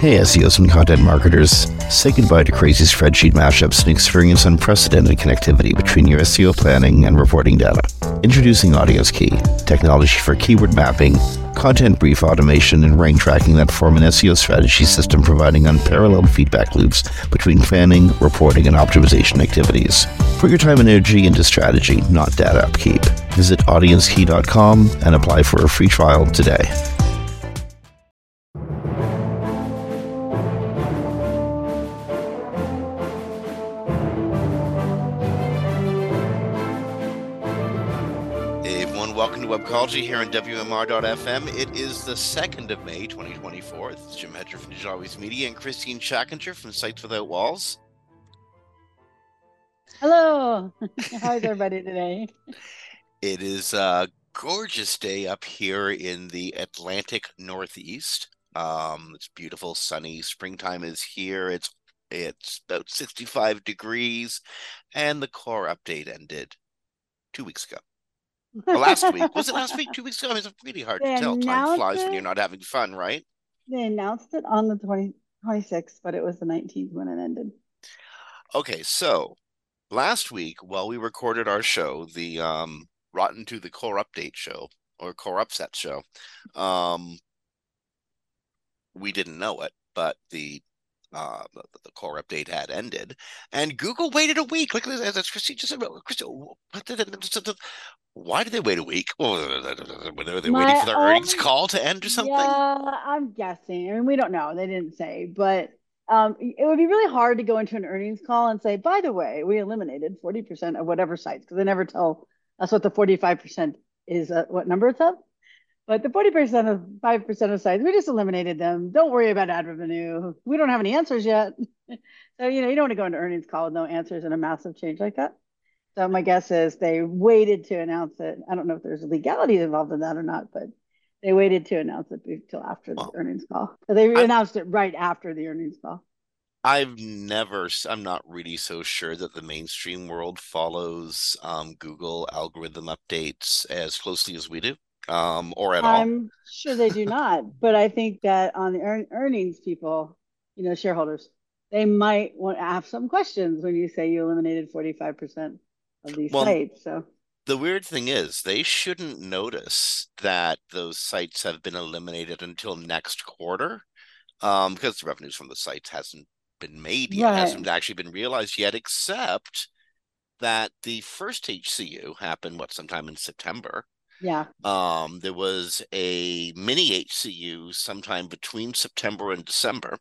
Hey SEOs and content marketers, say goodbye to crazy spreadsheet mashups and experience unprecedented connectivity between your SEO planning and reporting data. Introducing Audience Key, technology for keyword mapping, content brief automation, and rank tracking that form an SEO strategy system providing unparalleled feedback loops between planning, reporting, and optimization activities. Put your time and energy into strategy, not data upkeep. Visit audiencekey.com and apply for a free trial today. Welcome to Webcology here on WMR.FM. It is the 2nd of May, 2024. This is Jim Hedger from Digital Always Media and Christine Schackinger from Sites Without Walls. Hello. How's everybody today? It is a gorgeous day up here in the Atlantic Northeast. It's beautiful, sunny. Springtime is here. It's about 65 degrees, and the core update ended 2 weeks ago. Or last week. Was it last week? 2 weeks ago? I mean, it's really hard to tell. Time flies when you're not having fun, right? They announced it on the 26th, but it was the 19th when it ended. Okay, so last week, while we recorded our show, the Rotten to the Core Update show, or Core Upset show, we didn't know it, but the core update had ended, and Google waited a week. Like as Christine just said, why did they wait a week? Were they waiting for their earnings call to end or something? Yeah, I'm guessing. I mean, we don't know. They didn't say, but it would be really hard to go into an earnings call and say, by the way, we eliminated 40% of whatever sites, because they never tell us what the 45% is, what number it's up. But the 40% of 5% of sites, we just eliminated them. Don't worry about ad revenue. We don't have any answers yet. So, you don't want to go into earnings call with no answers and a massive change like that. So my guess is they waited to announce it. I don't know if there's legalities involved in that or not, but they waited to announce it until after the earnings call. So they announced it right after the earnings call. I'm not really so sure that the mainstream world follows Google algorithm updates as closely as we do. Or at all. I'm sure they do not, but I think that on the earnings people, shareholders, they might want to have some questions when you say you eliminated 45% of these sites. So the weird thing is they shouldn't notice that those sites have been eliminated until next quarter, because the revenues from the sites hasn't been made yet, hasn't actually been realized yet, except that the first HCU happened sometime in September. Yeah. There was a mini HCU sometime between September and December.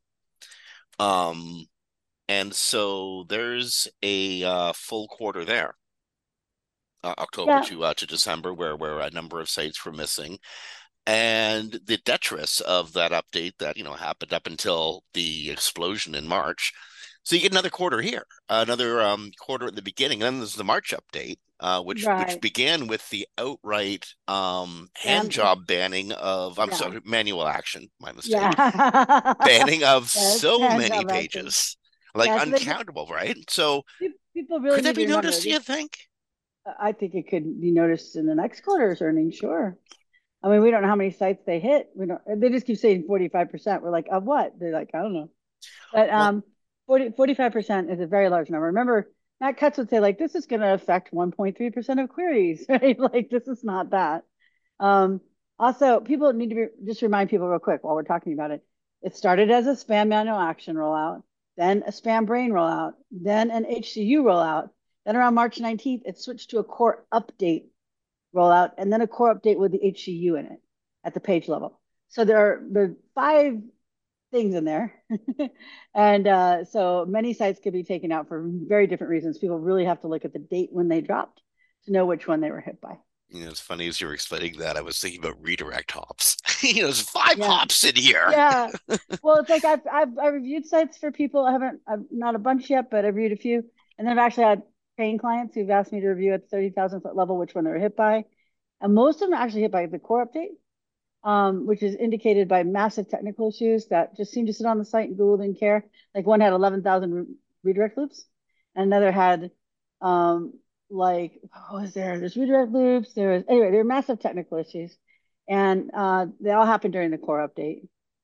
And so there's a full quarter there. October to December, where a number of sites were missing. And the detritus of that update that, happened up until the explosion in March. So you get another quarter here, another quarter at the beginning. And then there's the March update, which began with the outright hand job banning of, manual action, my mistake. Banning of so many pages, uncountable, right? So people really could that be noticed, do you think? I think it could be noticed in the next quarter's earnings, sure. I mean, we don't know how many sites they hit. They just keep saying 45%. We're like, of what? They're like, I don't know. But 45% is a very large number. Remember, Matt Cutts would say, this is going to affect 1.3% of queries, right? This is not that. Also, people need to just remind people real quick while we're talking about it. It started as a spam manual action rollout, then a spam brain rollout, then an HCU rollout. Then around March 19th, it switched to a core update rollout, and then a core update with the HCU in it at the page level. So there are 5 things in there. And so many sites could be taken out for very different reasons. People really have to look at the date when they dropped to know which one they were hit by. It's funny as you were explaining that, I was thinking about redirect hops. There's 5 hops in here. Yeah. Well, it's like I've reviewed sites for people. I've not a bunch yet, but I've reviewed a few. And then I've actually had paying clients who've asked me to review at the 30,000 foot level which one they were hit by. And most of them are actually hit by the core update, which is indicated by massive technical issues that just seem to sit on the site and Google didn't care. Like one had 11,000 redirect loops, and another had what was there? There's redirect loops. There were massive technical issues, and they all happened during the core update.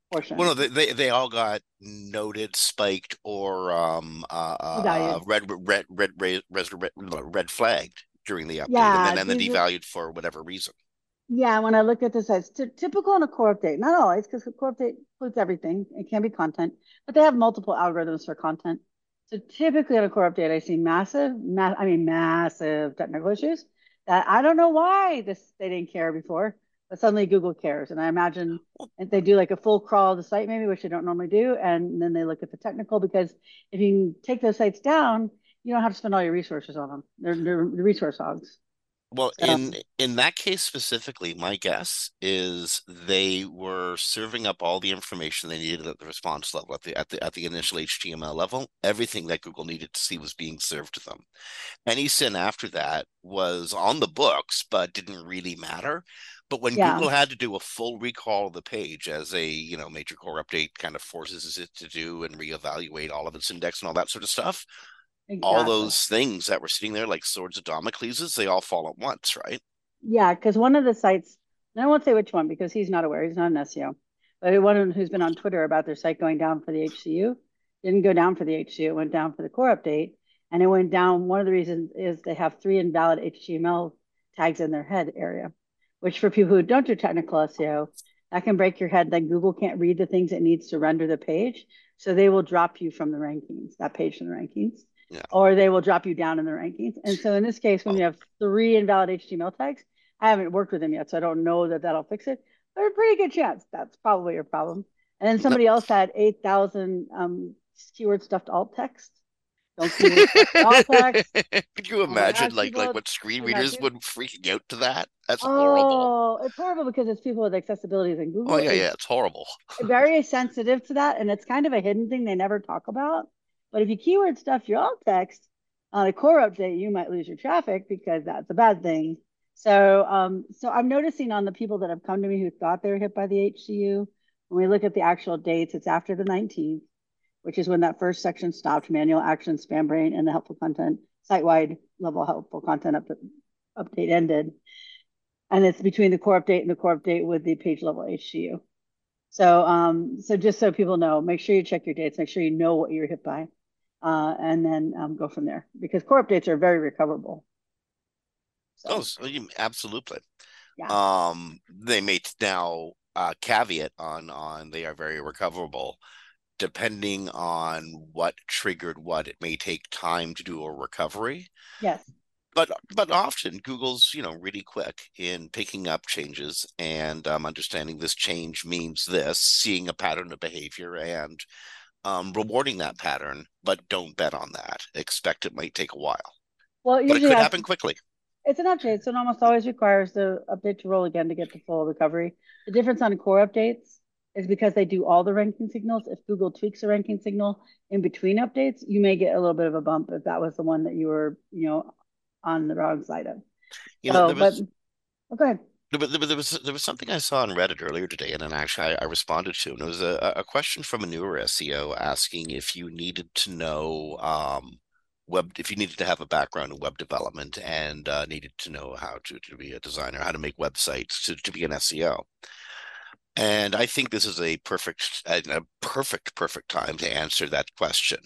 portion. Well, no, they all got noted, spiked, or Devalued. red flagged during the update, and Yeah, then these are, devalued for whatever reason. yeah, when I looked at the sites, typical in a core update, not always, because the core update includes everything. It can be content, but they have multiple algorithms for content. So typically in a core update, I see massive technical issues that I don't know why they didn't care before, but suddenly Google cares. And I imagine if they do like a full crawl of the site, maybe, which they don't normally do, and then they look at the technical, because if you take those sites down, you don't have to spend all your resources on them. They're resource hogs. Well, So in that case specifically, my guess is they were serving up all the information they needed at the response level, at the initial HTML level. Everything that Google needed to see was being served to them. Any sin after that was on the books, but didn't really matter. But when yeah, Google had to do a full recall of the page, as a major core update kind of forces it to do, and reevaluate all of its index and all that sort of stuff, all exactly. those things that were sitting there like swords of Damocles, they all fall at once, right? Yeah, because one of the sites, and I won't say which one because he's not aware, he's not an SEO, but one who's been on Twitter about their site going down for the HCU didn't go down for the HCU, it went down for the core update. And it went down. One of the reasons is they have 3 invalid HTML tags in their head area, which for people who don't do technical SEO, that can break your head. Then Google can't read the things it needs to render the page. So they will drop you from the rankings, that page from the rankings, Yeah. or they will drop you down in the rankings. And so in this case, when Oh, you have 3 invalid HTML tags, I haven't worked with him yet, so I don't know that that'll fix it. But a pretty good chance that's probably your problem. And then no. somebody else had 8,000 keyword stuffed alt text. Don't keyword stuff your alt text. Could you Oh my imagine gosh, like people what screen doing that readers too. would freaking out to that? That's horrible. Oh, it's horrible because it's people with accessibilities, and Oh Google yeah, is yeah, it's horrible. very sensitive to that, and it's kind of a hidden thing they never talk about. But if you keyword stuff your alt text on a core update, you might lose your traffic because that's a bad thing. So I'm noticing on the people that have come to me who thought they were hit by the HCU, when we look at the actual dates, it's after the 19th, which is when that first section stopped: manual action, spam brain, and the helpful content, site-wide level helpful content update ended. And it's between the core update and the core update with the page level HCU. So just so people know, make sure you check your dates, make sure you know what you're hit by, and then go from there, because core updates are very recoverable. Oh, So absolutely. yeah, They may now caveat on they are very recoverable. Depending on what triggered what, it may take time to do a recovery. yes, But often Google's really quick in picking up changes and understanding this change means this, seeing a pattern of behavior, and rewarding that pattern. But don't bet on that. Expect it might take a while, well, it but it usually could has. happen quickly. It's an update, so it almost always requires the update to roll again to get the full recovery. The difference on core updates is because they do all the ranking signals. If Google tweaks a ranking signal in between updates, you may get a little bit of a bump if that was the one that you were, on the wrong side of. You know, So, but oh, go ahead. there was something I saw on Reddit earlier today, and then actually I responded to, and it was a question from a newer SEO asking if you needed to know if you needed to have a background in web development, and needed to know how to be a designer, how to make websites to be an SEO. And I think this is a perfect time to answer that question.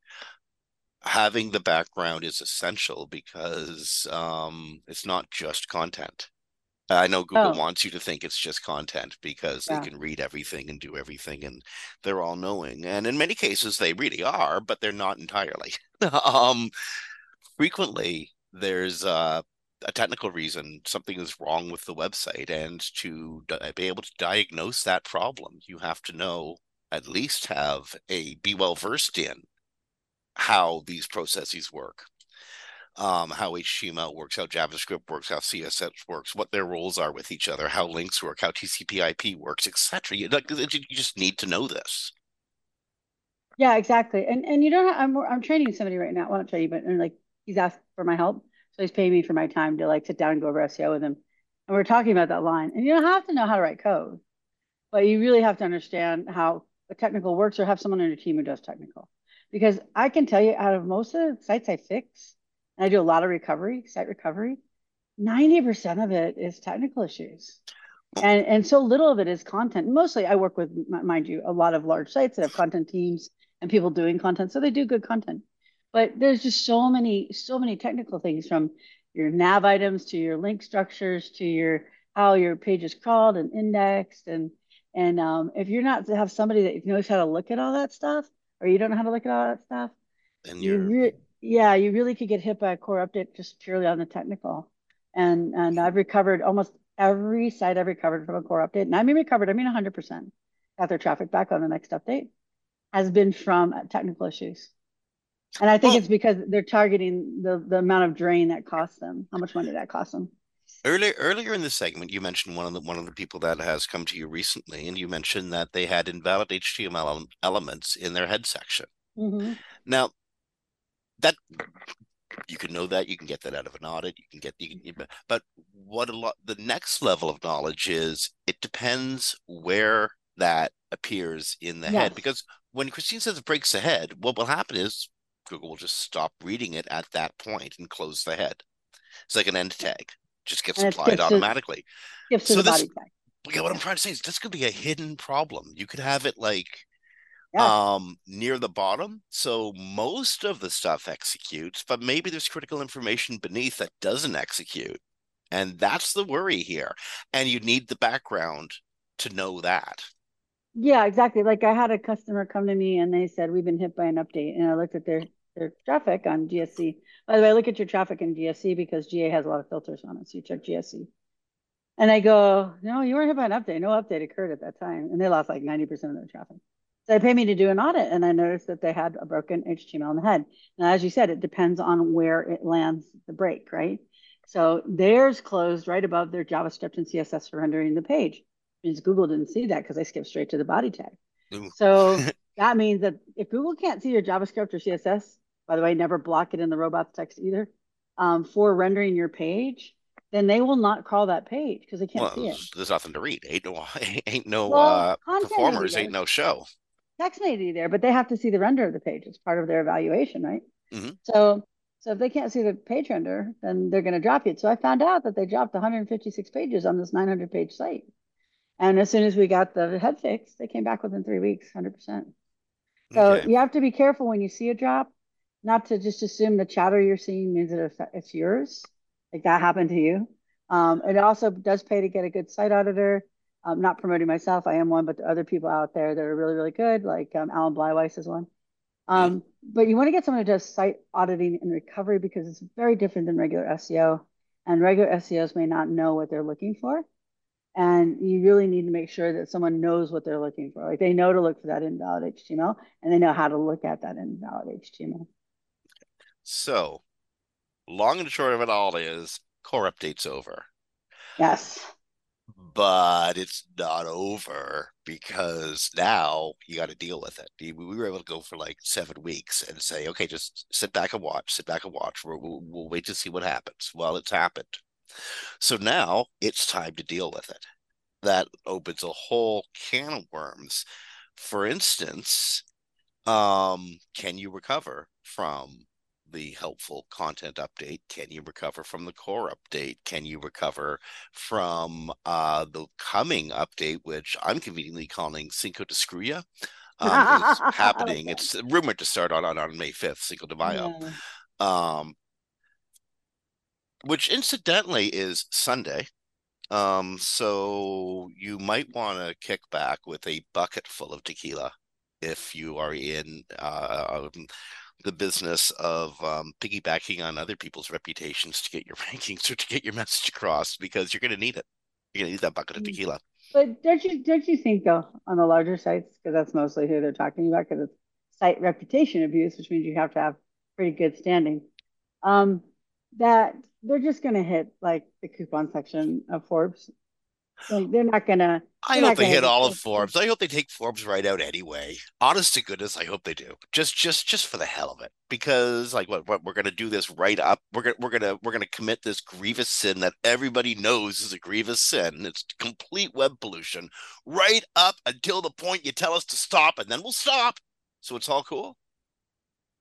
Having the background is essential because it's not just content. I know Google Oh, wants you to think it's just content because they yeah. can read everything and do everything, and they're all knowing. And in many cases, they really are, but they're not entirely. um, Frequently, there's a technical reason something is wrong with the website, and to be able to diagnose that problem, you have to know, at least be well versed in how these processes work, how HTML works, how JavaScript works, how CSS works, what their roles are with each other, how links work, how TCP/IP works, etc. You just need to know this. Yeah, exactly. And you don't have, I'm training somebody right now. Well, not training, but like he's asked for my help. So he's paying me for my time to like sit down and go over SEO with him. And we're talking about that line. And you don't have to know how to write code, but you really have to understand how the technical works, or have someone on your team who does technical. Because I can tell you, out of most of the sites I fix, and I do a lot of recovery, site recovery, 90% of it is technical issues. And so little of it is content. Mostly, I work with, mind you, a lot of large sites that have content teams and people doing content, so they do good content. But there's just so many technical things, from your nav items to your link structures to your how your page is crawled and indexed, and if you're not to have somebody that knows how to look at all that stuff, or you don't know how to look at all that stuff, And you you're re yeah, you really could get hit by a core update just purely on the technical. And I've recovered almost every site I've recovered from a core update. And I mean recovered, I mean 100%. Got their traffic back on the next update, has been from technical issues. And I think well, it's because they're targeting the amount of drain that costs them, how much money that costs them. earlier in the segment, you mentioned one of the people that has come to you recently, and you mentioned that they had invalid HTML elements in their head section. Hmm. Now, that you can know that, you can get that out of an audit, but what a lot the next level of knowledge is, it depends where that appears in the head, Yes. because when Christine says it breaks the head, what will happen is Google will just stop reading it at that point and close the head. It's like an end tag, just gets And it applied automatically. skips to So the this, body tag. yeah, what I'm Yeah. trying to say is this could be a hidden problem. You could have it like Yes. near the bottom, so most of the stuff executes, but maybe there's critical information beneath that doesn't execute, and that's the worry here, and you need the background to know that. Yeah, exactly. Like I had a customer come to me and they said, we've been hit by an update. And I looked at their traffic on GSC. By the way, I look at your traffic in GSC because GA has a lot of filters on it. So you check GSC. And I go, no, you weren't hit by an update. No update occurred at that time. And they lost like 90% of their traffic. So they paid me to do an audit, and I noticed that they had a broken HTML in the head. Now, as you said, it depends on where it lands the break, right? So theirs closed right above their JavaScript and CSS for rendering the page. Means Google didn't see that because they skipped straight to the body tag. Ooh. So that means that if Google can't see your JavaScript or CSS, by the way, never block it in the robots text either, for rendering your page, then they will not crawl that page because they can't Well, see it. there's nothing to read. Ain't no Well, content may be performers, ain't there, no show. text may be there, but they have to see the render of the page. It's part of their evaluation, right? Hmm. So, so if they can't see the page render, then they're going to drop it. So I found out that they dropped 156 pages on this 900 page site. And as soon as we got the head fix, they came back within 3 weeks, 100%. So Okay. you have to be careful when you see a drop, not to just assume the chatter you're seeing means that it's yours, like that happened to you. It also does pay to get a good site auditor. I'm not promoting myself, I am one, but there are other people out there that are really, really good, like Alan Bleiweiss is one. Mm. But you want to get someone who does site auditing and recovery because it's very different than regular SEO. And regular SEOs may not know what they're looking for. And you really need to make sure that someone knows what they're looking for. Like they know to look for that invalid HTML and they know how to look at that invalid HTML. So, long and short of it all is core update's over. Yes. But it's not over, because now you got to deal with it. We were able to go for like 7 weeks and say, okay, just sit back and watch, sit back and watch. We'll wait to see what happens. Well, it's happened. So now it's time to deal with it. That opens a whole can of worms. For instance, can you recover from the helpful content update? Can you recover from the core update? Can you recover from the coming update, which I'm conveniently calling Cinco de Screw is I like happening. that. It's rumored to start on May 5th, Cinco de Mayo, Yeah. um, which incidentally is Sunday. So you might want to kick back with a bucket full of tequila if you are in the business of piggybacking on other people's reputations to get your rankings or to get your message across, because you're going to need it. You're going to need that bucket of tequila. But don't you think though on the larger sites, because that's mostly who they're talking about, because it's site reputation abuse, which means you have to have pretty good standing, um, that they're just going to hit like the coupon section of Forbes. Like I they're hope not they gonna hit hit all of the Forbes. I hope they take Forbes right out anyway. Honest to goodness, I hope they do. Just for the hell of it. Because like what we're gonna do this right up. We're gonna commit this grievous sin that everybody knows is a grievous sin. It's complete web pollution right up until the point you tell us to stop, and then we'll stop. So it's all cool.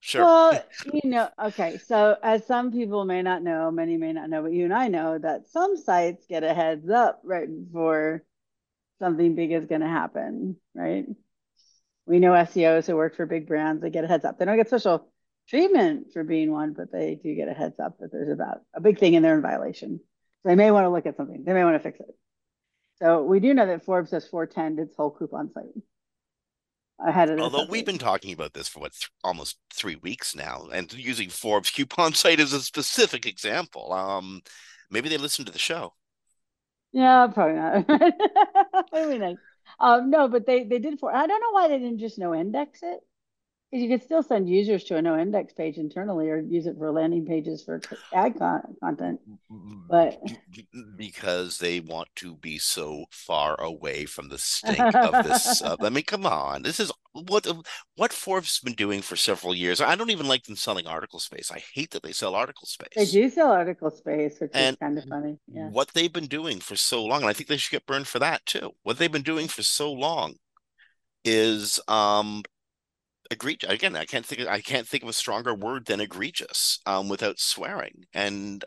Sure. Well, okay. So as some people may not know, many may not know, but you and I know that some sites get a heads up right before something big is going to happen, right? We know SEOs who work for big brands, they get a heads up. They don't get special treatment for being one, but they do get a heads up that there's about a big thing and they're in violation. So they may want to look at something. They may want to fix it. So we do know that Forbes has 410 its whole coupon site ahead of this Although we've update. been talking about this for almost 3 weeks now, and using Forbes coupon site as a specific example. Maybe they listened to the show. Yeah, probably not. That'd be nice. No, but they did for. I don't know why they didn't just no index it. Because you could still send users to a no index page internally or use it for landing pages for content. But Because they want to be so far away from the stink of this. I mean, come on. This is what Forbes has been doing for several years. I don't even like them selling article space. I hate that they sell article they space. do sell article space, which is And kind of funny. Yeah. what they've been doing for so long, and I think they should get burned for that too. What they've been doing for so long is egregious. Again, I can't think of a stronger word than egregious without swearing. And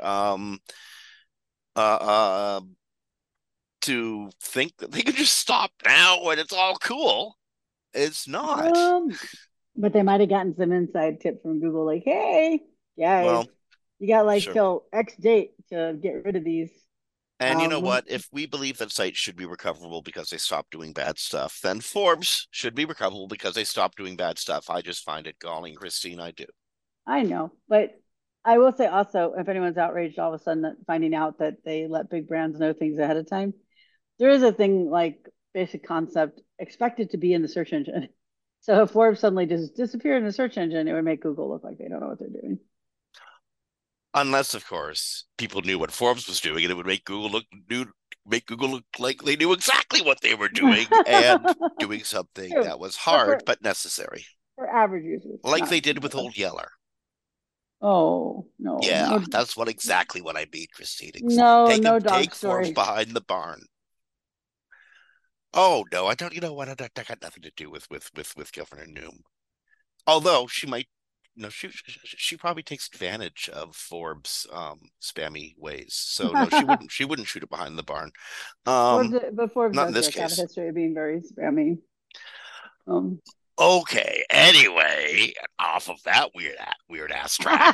uh, to think that they can just stop now when it's all cool. It's not. Um, but they might have gotten some inside tip from Google, like, hey, guys, Well, you got like sure. till X date to get rid of these. And you know We what? If we believe that sites should be recoverable because they stopped doing bad stuff, then Forbes should be recoverable because they stopped doing bad stuff. I just find it galling, Christine. I do. I know, but I will say also, if anyone's outraged all of a sudden finding out that they let big brands know things ahead of time, there is a thing like basic concept expected to be in the search engine. So if Forbes suddenly just disappeared in the search engine, it would make Google look like they don't know what they're doing. Unless, of course, people knew what Forbes was doing, and it would make Google look like they knew exactly what they were doing and doing something True, that was but hard but necessary, for average users, like not they did with Old Yeller. oh no, Yeah, no, that's what exactly what I mean, Christine. no dog Take Forbes stories. behind the barn. Oh no, I don't. You know what? That got nothing to do with Governor Noom. Although she might, she probably takes advantage of Forbes' spammy ways. So no, she wouldn't. She wouldn't shoot it behind the barn. Forbes, Um, but Forbes Not in does, this yes, have a case. history of being very spammy. Um, Okay. Anyway, off of that weird ass track.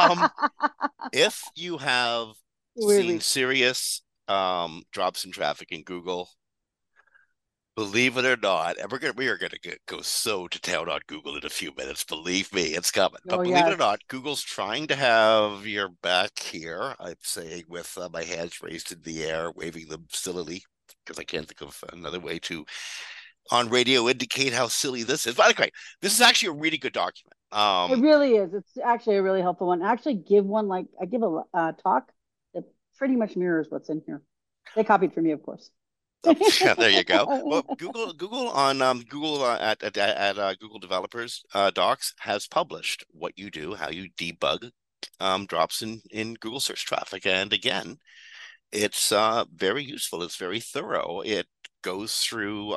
If you have seen weirdly, serious drops in traffic in Google, believe it or not, and we are gonna go so to town on Google in a few minutes. Believe me, it's coming. oh But believe it or yes, not, Google's trying to have your back here. I'm saying with my hands raised in the air, waving them sillily because I can't think of another way to on radio indicate how silly this is. But anyway, this is actually a really good document. it really is. It's actually a really helpful one. I actually give one like I give a talk that pretty much mirrors what's in here. They copied from me, of course. Yeah, there you go. Well, Google on Google Google Developers Docs has published what you do, how you debug drops in Google search traffic, and again, it's very useful. It's very thorough. It goes through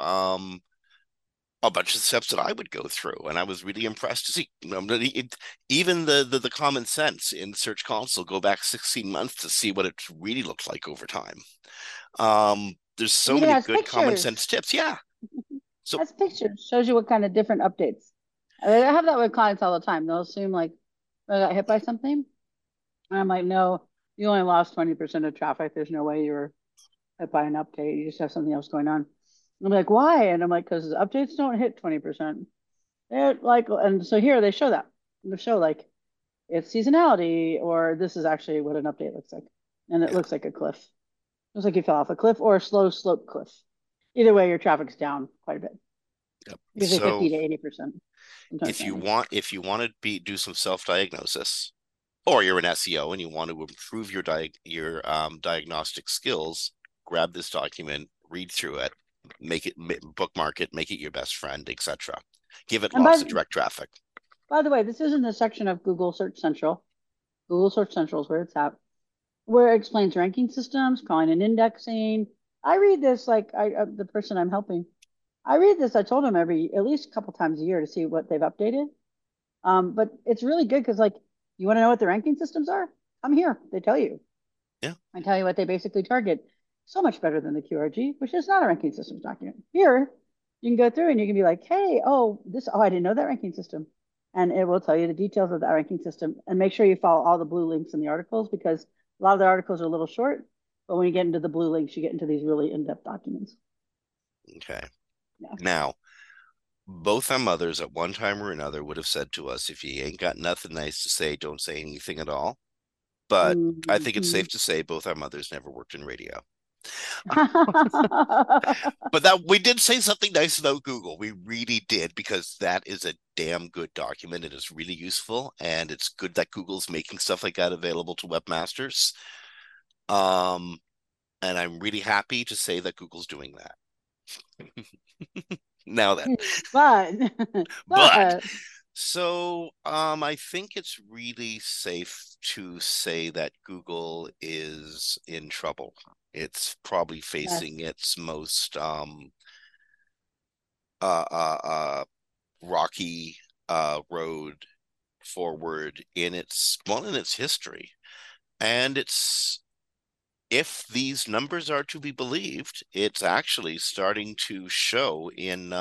a bunch of steps that I would go through, and I was really impressed to see even the common sense in Search Console. Go back 16 months to see what it really looks like over time. There's It so even many has good common pictures. sense tips. Yeah. So Has pictures. Shows you what kind of different updates. I have that with clients all the time. They'll assume like I got hit by something. And I'm like, no, you only lost 20% of traffic. There's no way you were hit by an update. You just have something else going on. I'm like, why? And I'm like, because updates don't hit 20%. They're like, and so here they show that. They show like it's seasonality, or this is actually what an update looks like. And it yeah. looks like a cliff. It looks like you fell off a cliff or a slow slope cliff. Either way, your traffic's down quite a bit. Yep. Usually So 50 to 80%, sometimes 90. if you want to do some self-diagnosis, or you're an SEO and you want to improve your diagnostic skills, grab this document, read through it, make it bookmark it, make it your best friend, etc. Give it And lots of direct traffic. by the way, this is in the section of Google Search Central. Google Search Central is where it's at, where it explains ranking systems, crawling and indexing. I read this like the person I'm helping. I read this. I told him every at least a couple times a year to see what they've updated. But it's really good because, like, you want to know what the ranking systems are? I'm here. They tell you. Yeah. I tell you what they basically target. So much better than the QRG, which is not a ranking systems document. Here, you can go through and you can be like, hey, oh, I didn't know that ranking system. And it will tell you the details of that ranking system. And make sure you follow all the blue links in the articles because a lot of the articles are a little short. But when you get into the blue links, you get into these really in-depth documents. Okay. Yeah. Now, both our mothers at one time or another would have said to us, if you ain't got nothing nice to say, don't say anything at all. But I think it's Mm-hmm. safe to say both our mothers never worked in radio. But that we did say something nice about Google. We really did, because that is a damn good document. It is really useful, and it's good that Google's making stuff like that available to webmasters. Um, and I'm really happy to say that Google's doing that. Now then, but but but I think it's really safe to say that Google is in trouble. It's probably facing yes. its most uh, uh, uh, rocky road forward in its history. And it's if these numbers are to be believed, it's actually starting to show in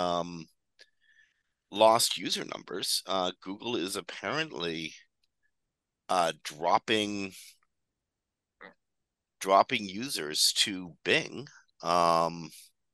lost user numbers. Google is apparently dropping users to Bing. Um,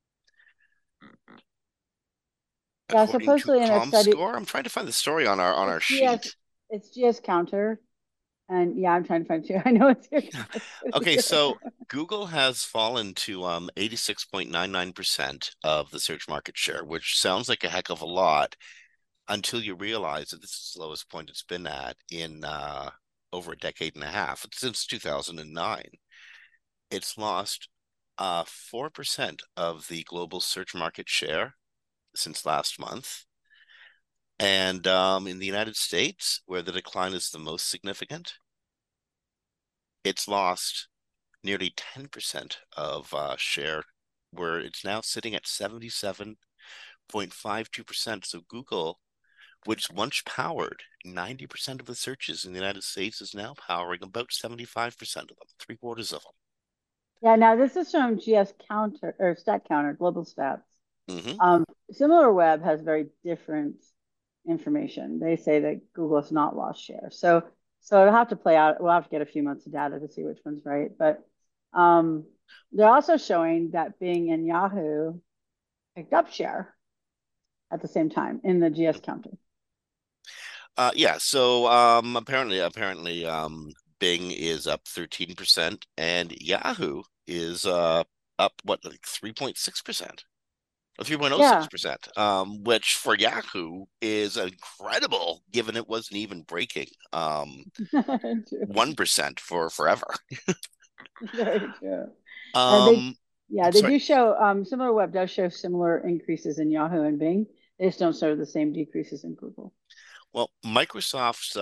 Yeah, according to supposedly in a study, ComScore, I'm trying to find the story on our it's GS, sheet. it's GS counter. And yeah, I'm trying to find it too. I know it's here because I put it Okay, here. so Google has fallen to 86.99% of the search market share, which sounds like a heck of a lot until you realize that this is the lowest point it's been at in over a decade and a half. Since 2009. It's lost 4% of the global search market share since last month. And in the United States, where the decline is the most significant, it's lost nearly 10% of share, where it's now sitting at 77.52%. So Google, which once powered 90% of the searches in the United States, is now powering about 75% of them, three quarters of Yeah, now this is from GS counter or stat counter, global stats. them. SimilarWeb has very different information. They say that Google has not lost share. So it'll have to play out. We'll have to get a few months of data to see which one's right. But um, they're also showing that Bing and Yahoo picked up share at the same time in the GS counter. Yeah, so apparently Bing is up 13% and Yahoo is up what, like 3.6%. Or Yeah. 3.06%, which for Yahoo is incredible given it wasn't even breaking True. 1% for forever. Very true. And they, Um yeah, they sorry. do show, SimilarWeb does show similar increases in Yahoo and Bing. They just don't show the same decreases in Google. Well, Microsoft's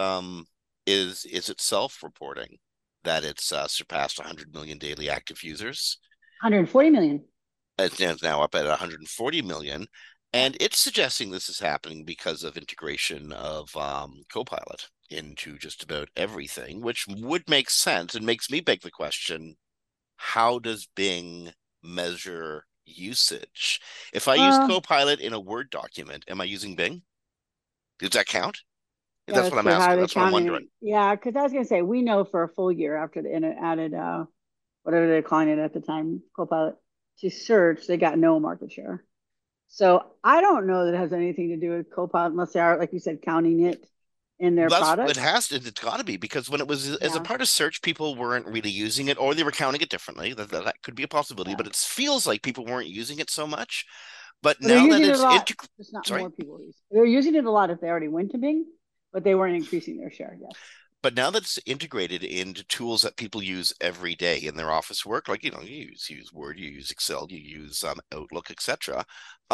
is itself reporting that it's surpassed 100 million daily active users. 140 million. It's now up at 140 million, Yeah. and it's suggesting this is happening because of integration of Copilot into just about everything, which would make sense and makes me beg the question: how does Bing measure usage? If I use Well, Copilot in a Word document, am I using Bing? Does that count? yeah, That's what that's I'm true. How are asking. they That's what I'm counting wondering. it? Yeah, because I was going to say, we know for a full year after the added, whatever they're calling it at the time, Copilot, to search, they got no market share. So I don't know that it has anything to do with Copilot unless they are, like you said, counting it in their That's it products. has to. It's got to be, because when it was as a Yeah. part of search, people weren't really using it, or they were counting it differently. That could be a possibility, Yeah. but it feels like people weren't using it so much. But But they're now that using it a it's lot, integrated, just not sorry, more people use it. They're using it a lot if they already went to Bing, but they weren't increasing their share. Yes. but now that it's integrated into tools that people use every day in their office work, like you use Word, you use Excel, you use Outlook, etc.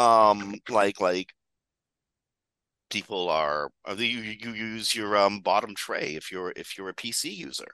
Like people you use your bottom tray if you're a PC user.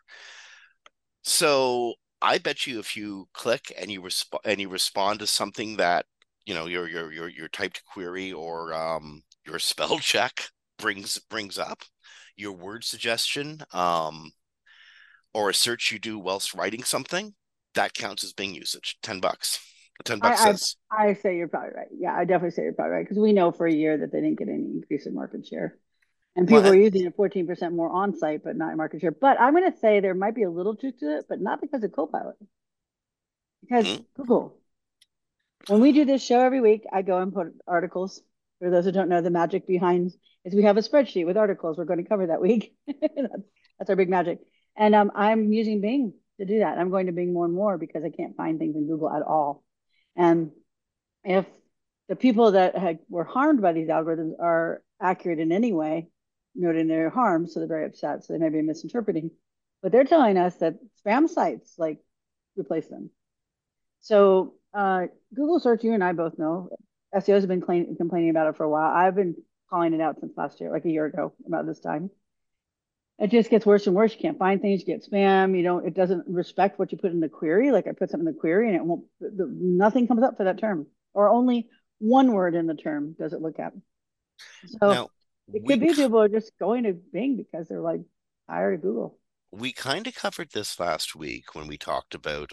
So I bet you if you click and you respond to something that your typed query or your spell check brings up, your word suggestion, or a search you do whilst writing something, that counts as Bing usage. $10. $10 I, says, I say you're probably right. Yeah, I definitely say you're probably right because we know for a year that they didn't get any increase in market share. And well, people are using it 14% more on site, but not in market share. But I'm going to say there might be a little truth to it, but not because of Copilot, because mm, Google. When we do this show every week, I go and put articles. For those who don't know, the magic behind is we have a spreadsheet with articles we're going to cover that week. That's our big magic. And I'm using Bing to do that. I'm going to Bing more and more because I can't find things in Google at all. And if the people that were harmed by these algorithms are accurate in any way, noting their harm, so they're very upset. So they may be misinterpreting, but they're telling us that spam sites like replace them. So Google search, you and I both know, SEOs have been complaining about it for a while. I've been calling it out since last year, like a year ago, about this time. It just gets worse and worse. You can't find things. You get spam. You don't. It doesn't respect what you put in the query. Like I put something in the query, and it won't. Nothing comes up for that term, or only one word in the term does it look at. So now it could we be people are just going to Bing because they're like tired of Google. we kind of covered this last week when we talked about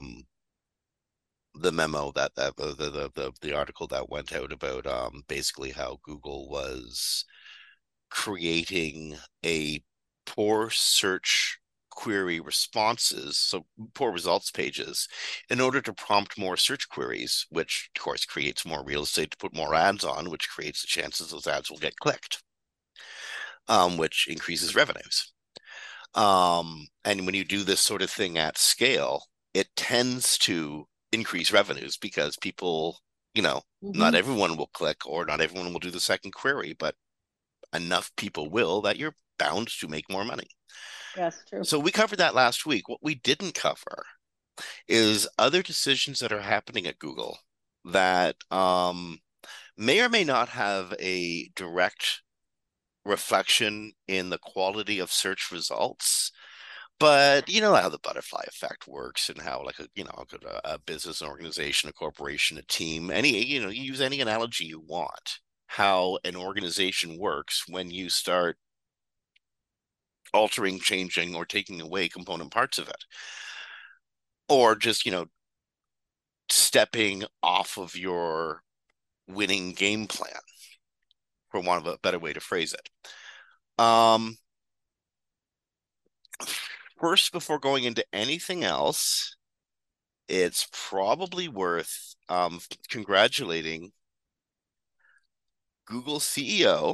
the memo that the article that went out about basically how Google was creating a poor search query responses, so poor results pages, in order to prompt more search queries, which of course creates more real estate to put more ads on, which creates the chances those ads will get clicked, which increases revenues. And when you do this sort of thing at scale, it tends to increase revenues because people, not Hmm. everyone will click or not everyone will do the second query, but enough people will that you're bound to make more money. Yes, true. So we covered that last week. What we didn't cover is other decisions that are happening at Google that may or may not have a direct reflection in the quality of search results. But you know how the butterfly effect works and how like a business, an organization, a corporation, a team, you use any analogy you want, how an organization works when you start altering, changing, or taking away component parts of it, or just stepping off of your winning game plan, for want of a better way to phrase it. Um, First, before going into anything else, it's probably worth congratulating Google CEO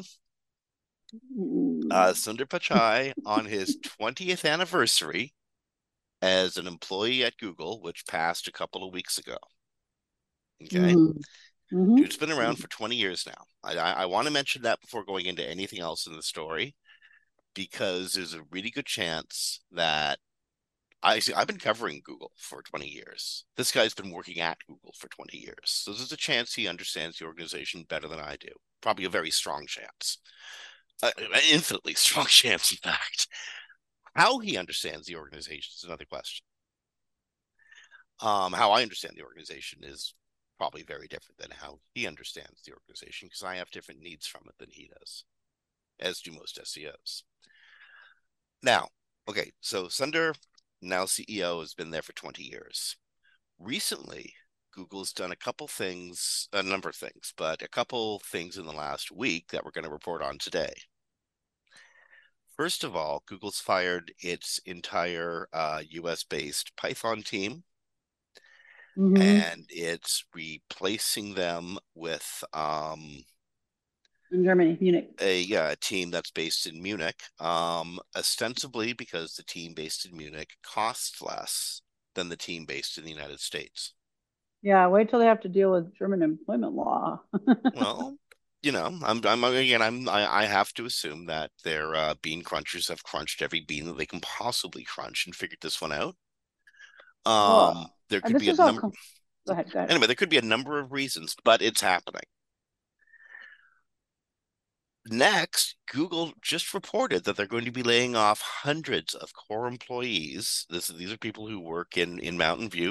Mm. Sundar Pichai on his 20th anniversary as an employee at Google, which passed a couple of weeks ago. Okay. Mm-hmm. Mm-hmm. Dude's been around for 20 years now. I want to mention that before going into anything else in the story, because there's a really good chance that I've been covering Google for 20 years. This guy's been working at Google for 20 years. So there's a chance he understands the organization better than I do. Probably a very strong chance. An infinitely strong chance, in fact. How he understands the organization is another question. How I understand the organization is probably very different than how he understands the organization because I have different needs from it than he does, as do most SEOs. Now, okay, so Sundar, now CEO, has been there for 20 years. Recently, Google's done a number of things, but a couple things in the last week that we're going to report on today. First of all, Google's fired its entire US-based Python team, Mm-hmm. and it's replacing them with In Germany, Munich. a team that's based in Munich, ostensibly because the team based in Munich costs less than the team based in the United States. Yeah, wait till they have to deal with German employment law. Well, I'm again, I have to assume that their bean crunchers have crunched every bean that they can possibly crunch and figured this one out. Well, There and could this be a is all. number. Go ahead, go ahead. Anyway, there could be a number of reasons, but it's happening. Next, Google just reported that they're going to be laying off hundreds of core employees. These are people who work in Mountain View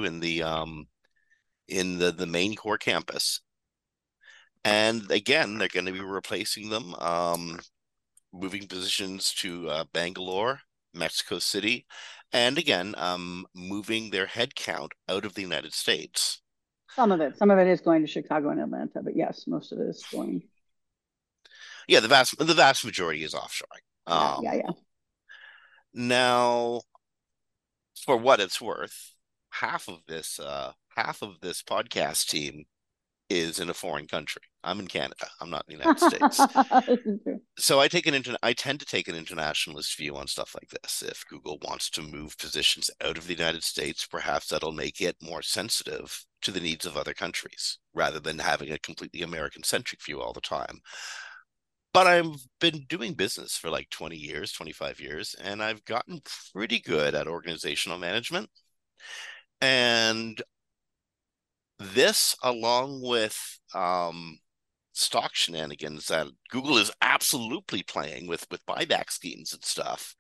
in the main core campus. And again, they're going to be replacing them. moving positions to Bangalore, Mexico City, and again, moving their headcount out of the United States. Some of it is going to Chicago and Atlanta, but yes, most of it is going. Yeah, the vast majority is offshoring. Yeah, yeah, yeah. Now, for what it's worth, half of this podcast team is in a foreign country. I'm in Canada. I'm not in the United States. So I tend to take an internationalist view on stuff like this. If Google wants to move positions out of the United States, perhaps that'll make it more sensitive to the needs of other countries rather than having a completely American centric view all the time. But I've been doing business for like 20 years, 25 years, and I've gotten pretty good at organizational management. And this, along with stock shenanigans that Google is absolutely playing with buyback schemes and stuff,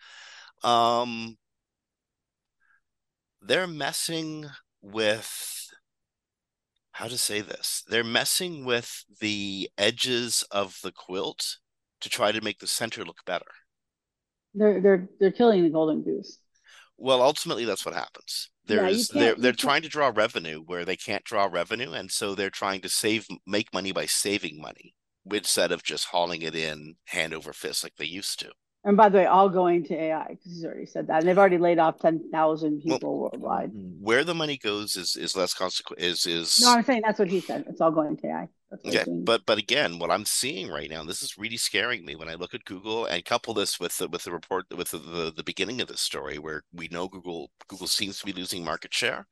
they're messing with, how to say this? They're messing with the edges of the quilt to try to make the center look better. They're killing the golden goose. Well, ultimately, that's what happens. Yeah, They're you can't. trying to draw revenue where they can't draw revenue, and so they're trying to make money by saving money instead of just hauling it in hand over fist like they used to. And by the way, all going to AI because he's already said that, and they've already laid off 10,000 Well, people worldwide. where the money goes is less consequent No, is I'm saying that's what he said. It's all going to AI. That's what yeah, he's doing. but again, what I'm seeing right now, and this is really scaring me when I look at Google and couple this with the report with the beginning of this story where we know Google seems to be losing market share.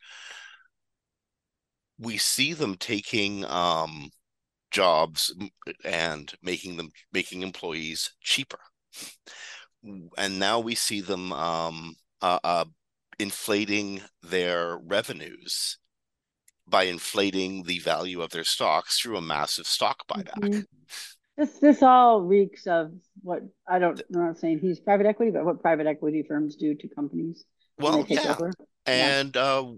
We see them taking jobs and making employees cheaper, and now we see them inflating their revenues by inflating the value of their stocks through a massive stock Mm-hmm. buyback. This all reeks of what I don't. I'm not saying he's private equity, but what private equity firms do to companies when they Well, take yeah. over. Yeah, And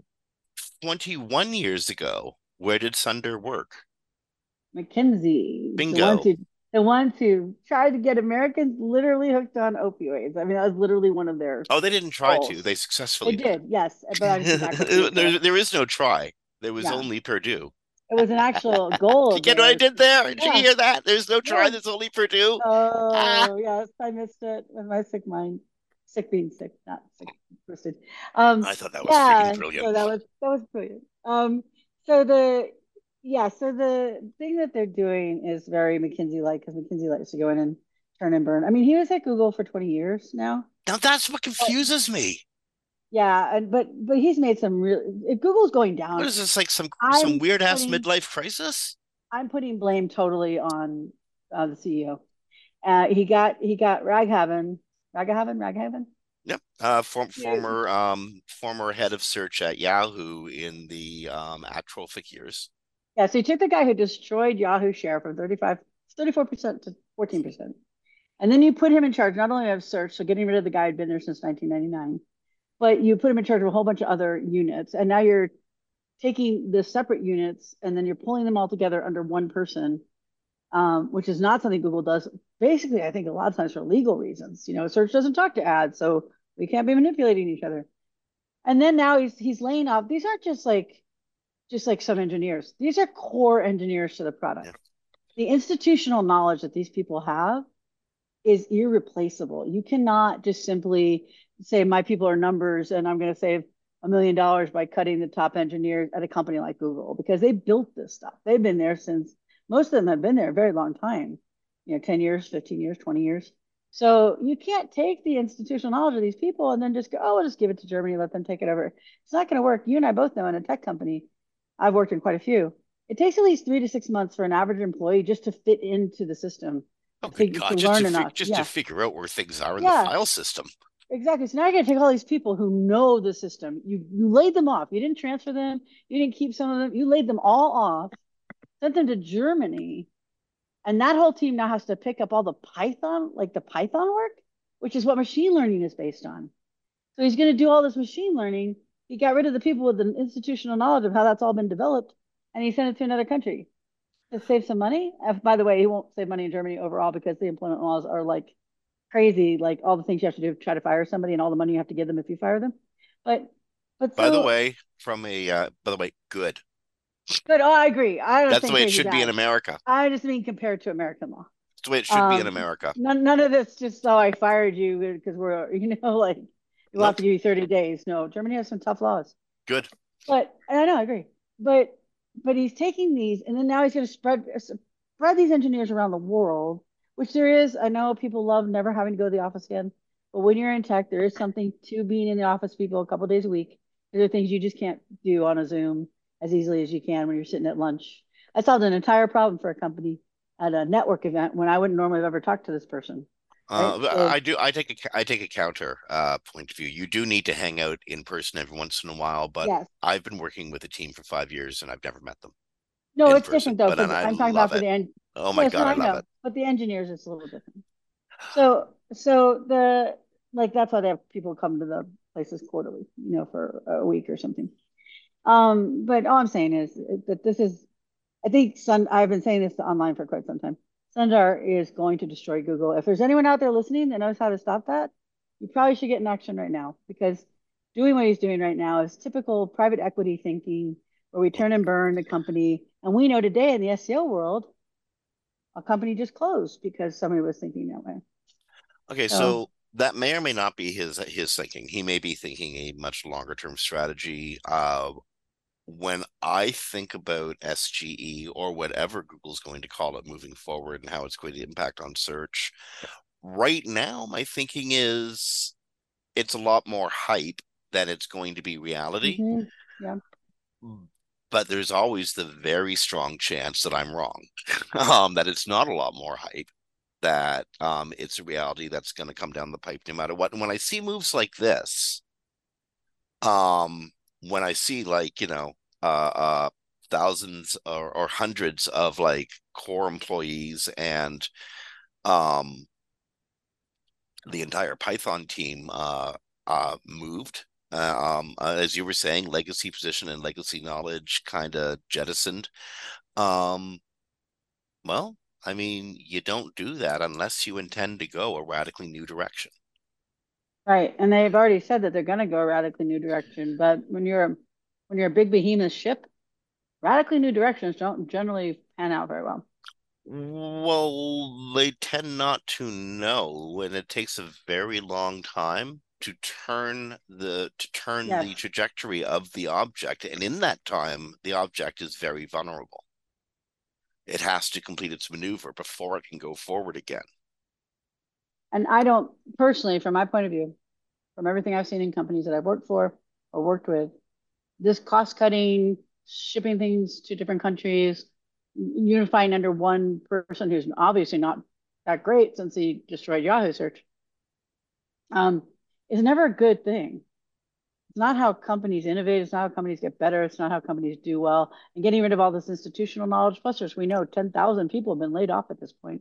21 years ago, where did Sunder work? McKinsey, Bingo. the ones who tried to get Americans literally hooked on opioids. I mean, that was literally one of their Oh, they didn't try to. goals. They They successfully did did, yes, but I just mean back when he was there. there is no try. There was Yeah, only Purdue. it was an actual goal You of get what I theirs. did there? Did you Yeah, hear that? There's no try. yeah. There's only Purdue. Ah, Oh, yes, I missed it with my sick mind. Sick being sick, not sick, twisted. I thought that was freaking Yeah, brilliant. so that was brilliant. So the yeah, so the thing that they're doing is very McKinsey-like because McKinsey likes to go in and turn and burn. I mean, he was at Google for 20 years now. Now that's what But confuses me. yeah, and but he's made some real if Google's going What down, is this like some I'm weird ass putting midlife crisis? I'm putting blame totally on the CEO. He got Raghavan. Yep. Yeah, Former head of search at Yahoo in the atrophic years. yeah. So he took the guy who destroyed Yahoo share from 34% to 14%. And then you put him in charge not only of search, so getting rid of the guy who'd been there since 1999, but you put him in charge of a whole bunch of other units. And now you're taking the separate units and then you're pulling them all together under one person, which is not something Google does. Basically, I think a lot of times for legal reasons. You know, search doesn't talk to ads, so we can't be manipulating each other. And then now he's laying off. These aren't just like some engineers. These are core engineers to the Yeah. product. The institutional knowledge that these people have is irreplaceable. You cannot just simply say my people are numbers and I'm going to save $1 million by cutting the top engineers at a company like Google because they built this stuff. They've been there since most of them have been there a very long time, 10 years, 15 years, 20 years. So you can't take the institutional knowledge of these people and then just go, oh, we'll just give it to Germany, let them take it over. It's not going to work. You and I both know in a tech company, I've worked in quite a few. It takes at least 3 to 6 months for an average employee just to fit into the system Oh, good to God! learn enough. Just to Yeah. figure out where things are in the Yeah, file system. exactly. So now you're going to take all these people who know the system. You laid them off. You didn't transfer them. You didn't keep some of them. You laid them all off, sent them to Germany. And that whole team now has to pick up all the Python, like the Python work, which is what machine learning is based on. So he's going to do all this machine learning. He got rid of the people with the institutional knowledge of how that's all been developed, and he sent it to another country to save some money. By the way, he won't save money in Germany overall because the employment laws are like crazy, like all the things you have to do to try to fire somebody and all the money you have to give them if you fire them. But but By the so way, by the way, good. good. Oh, I agree. I'm not That's the saying way it crazy should be in bad. America. I just mean compared to American law. That's the way it should be in America. None of this just so I fired you because we're like we'll have Nope. to give you 30 days. No, Germany has some tough laws. Good. But and I know I agree. But he's taking these and then now he's going to spread these engineers around the world, which there is. I know people love never having to go to the office again, but when you're in tech, there is something to being in the office people a couple days a week. There are things you just can't do on a Zoom as easily as you can when you're sitting at lunch. I solved an entire problem for a company at a network event when I wouldn't normally have ever talked to this person. Right. So I take a counter point of view. You do need to hang out in person every once in a while, but yes. I've been working with a team for 5 years and I've never met them No, in it's person. different though, But because and I I'm talking about love for it. the end. Oh my Yes, no, God, I I love know. it. But the engineers, it's a little different. So the like that's why they have people come to the places quarterly, for a week or something. But all I'm saying is that this is, I think I've been saying this online for quite some time. Sundar is going to destroy Google. If there's anyone out there listening that knows how to stop that, you probably should get in action right now because doing what he's doing right now is typical private equity thinking where we turn and burn the company. And we know today in the SEO world, a company just closed because somebody was thinking that way. Okay, So, so that may or may not be his thinking. He may be thinking a much longer term strategy. When I think about SGE or whatever Google's going to call it moving forward and how it's going to impact on search, right now my thinking is it's a lot more hype than it's going to be reality. yeah. But there's always the very strong chance that I'm wrong, that it's not a lot more hype, that it's a reality that's going to come down the pipe no matter what. And when I see moves like this, when I see like, thousands or hundreds of like core employees and um, the entire Python team moved. As you were saying, legacy position and legacy knowledge kind of jettisoned. Um, well, I mean, you don't do that unless you intend to go a radically new direction. Right. And they've already said that they're going to go a radically new direction. But when you're a big behemoth ship, radically new directions don't generally pan out very well. Well, they tend not to know, and it takes a very long time to turn the Yes. trajectory of the object. And in that time, the object is very vulnerable. It has to complete its maneuver before it can go forward again. And I don't personally, from my point of view, from everything I've seen in companies that I've worked for or worked with, this cost cutting, shipping things to different countries, unifying under one person who's obviously not that great since he destroyed Yahoo search, um, is never a good thing. It's not how companies innovate. It's not how companies get better. It's not how companies do well. And getting rid of all this institutional knowledge, plus there's, we know 10,000 people have been laid off at this point,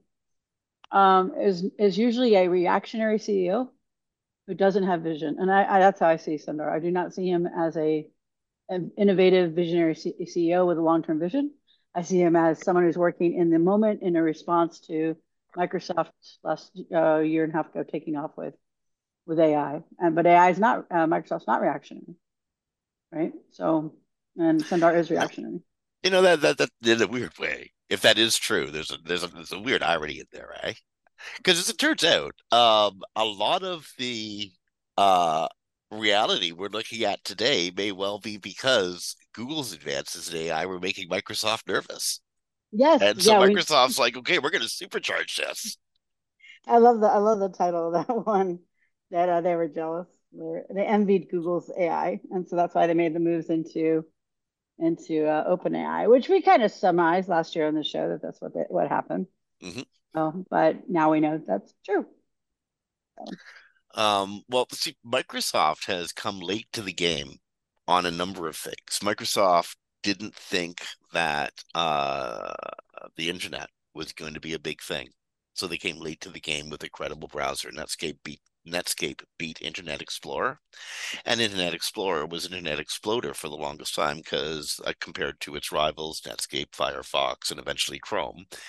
is usually a reactionary CEO who doesn't have vision. And that's how I see Sundar. I do not see him as an innovative, visionary CEO with a long-term vision. I see him as someone who's working in the moment in a response to Microsoft last year and a half ago taking off with AI. But AI is not Microsoft's not reactionary, right? So, and Sundar is No, reactionary. that in a weird way. If that is true, there's a weird irony in there, right? Because as it turns out, a lot of the uh reality we're looking at today may well be because Google's advances in AI were making Microsoft nervous. Yes, And so yeah, Microsoft's like, okay, we're going to supercharge this. I love the title of that one. That they were jealous. They envied Google's AI, and so that's why they made the moves into OpenAI, which we kind of surmised last year on the show that that's what happened. Mm-hmm. But now we know that's true. So, Well, see, Microsoft has come late to the game on a number of things. Microsoft didn't think that the internet was going to be a big thing, so they came late to the game with a credible browser. Netscape beat Internet Explorer, and Internet Explorer was Internet Exploder for the longest time because compared to its rivals, Netscape, Firefox, and eventually Chrome,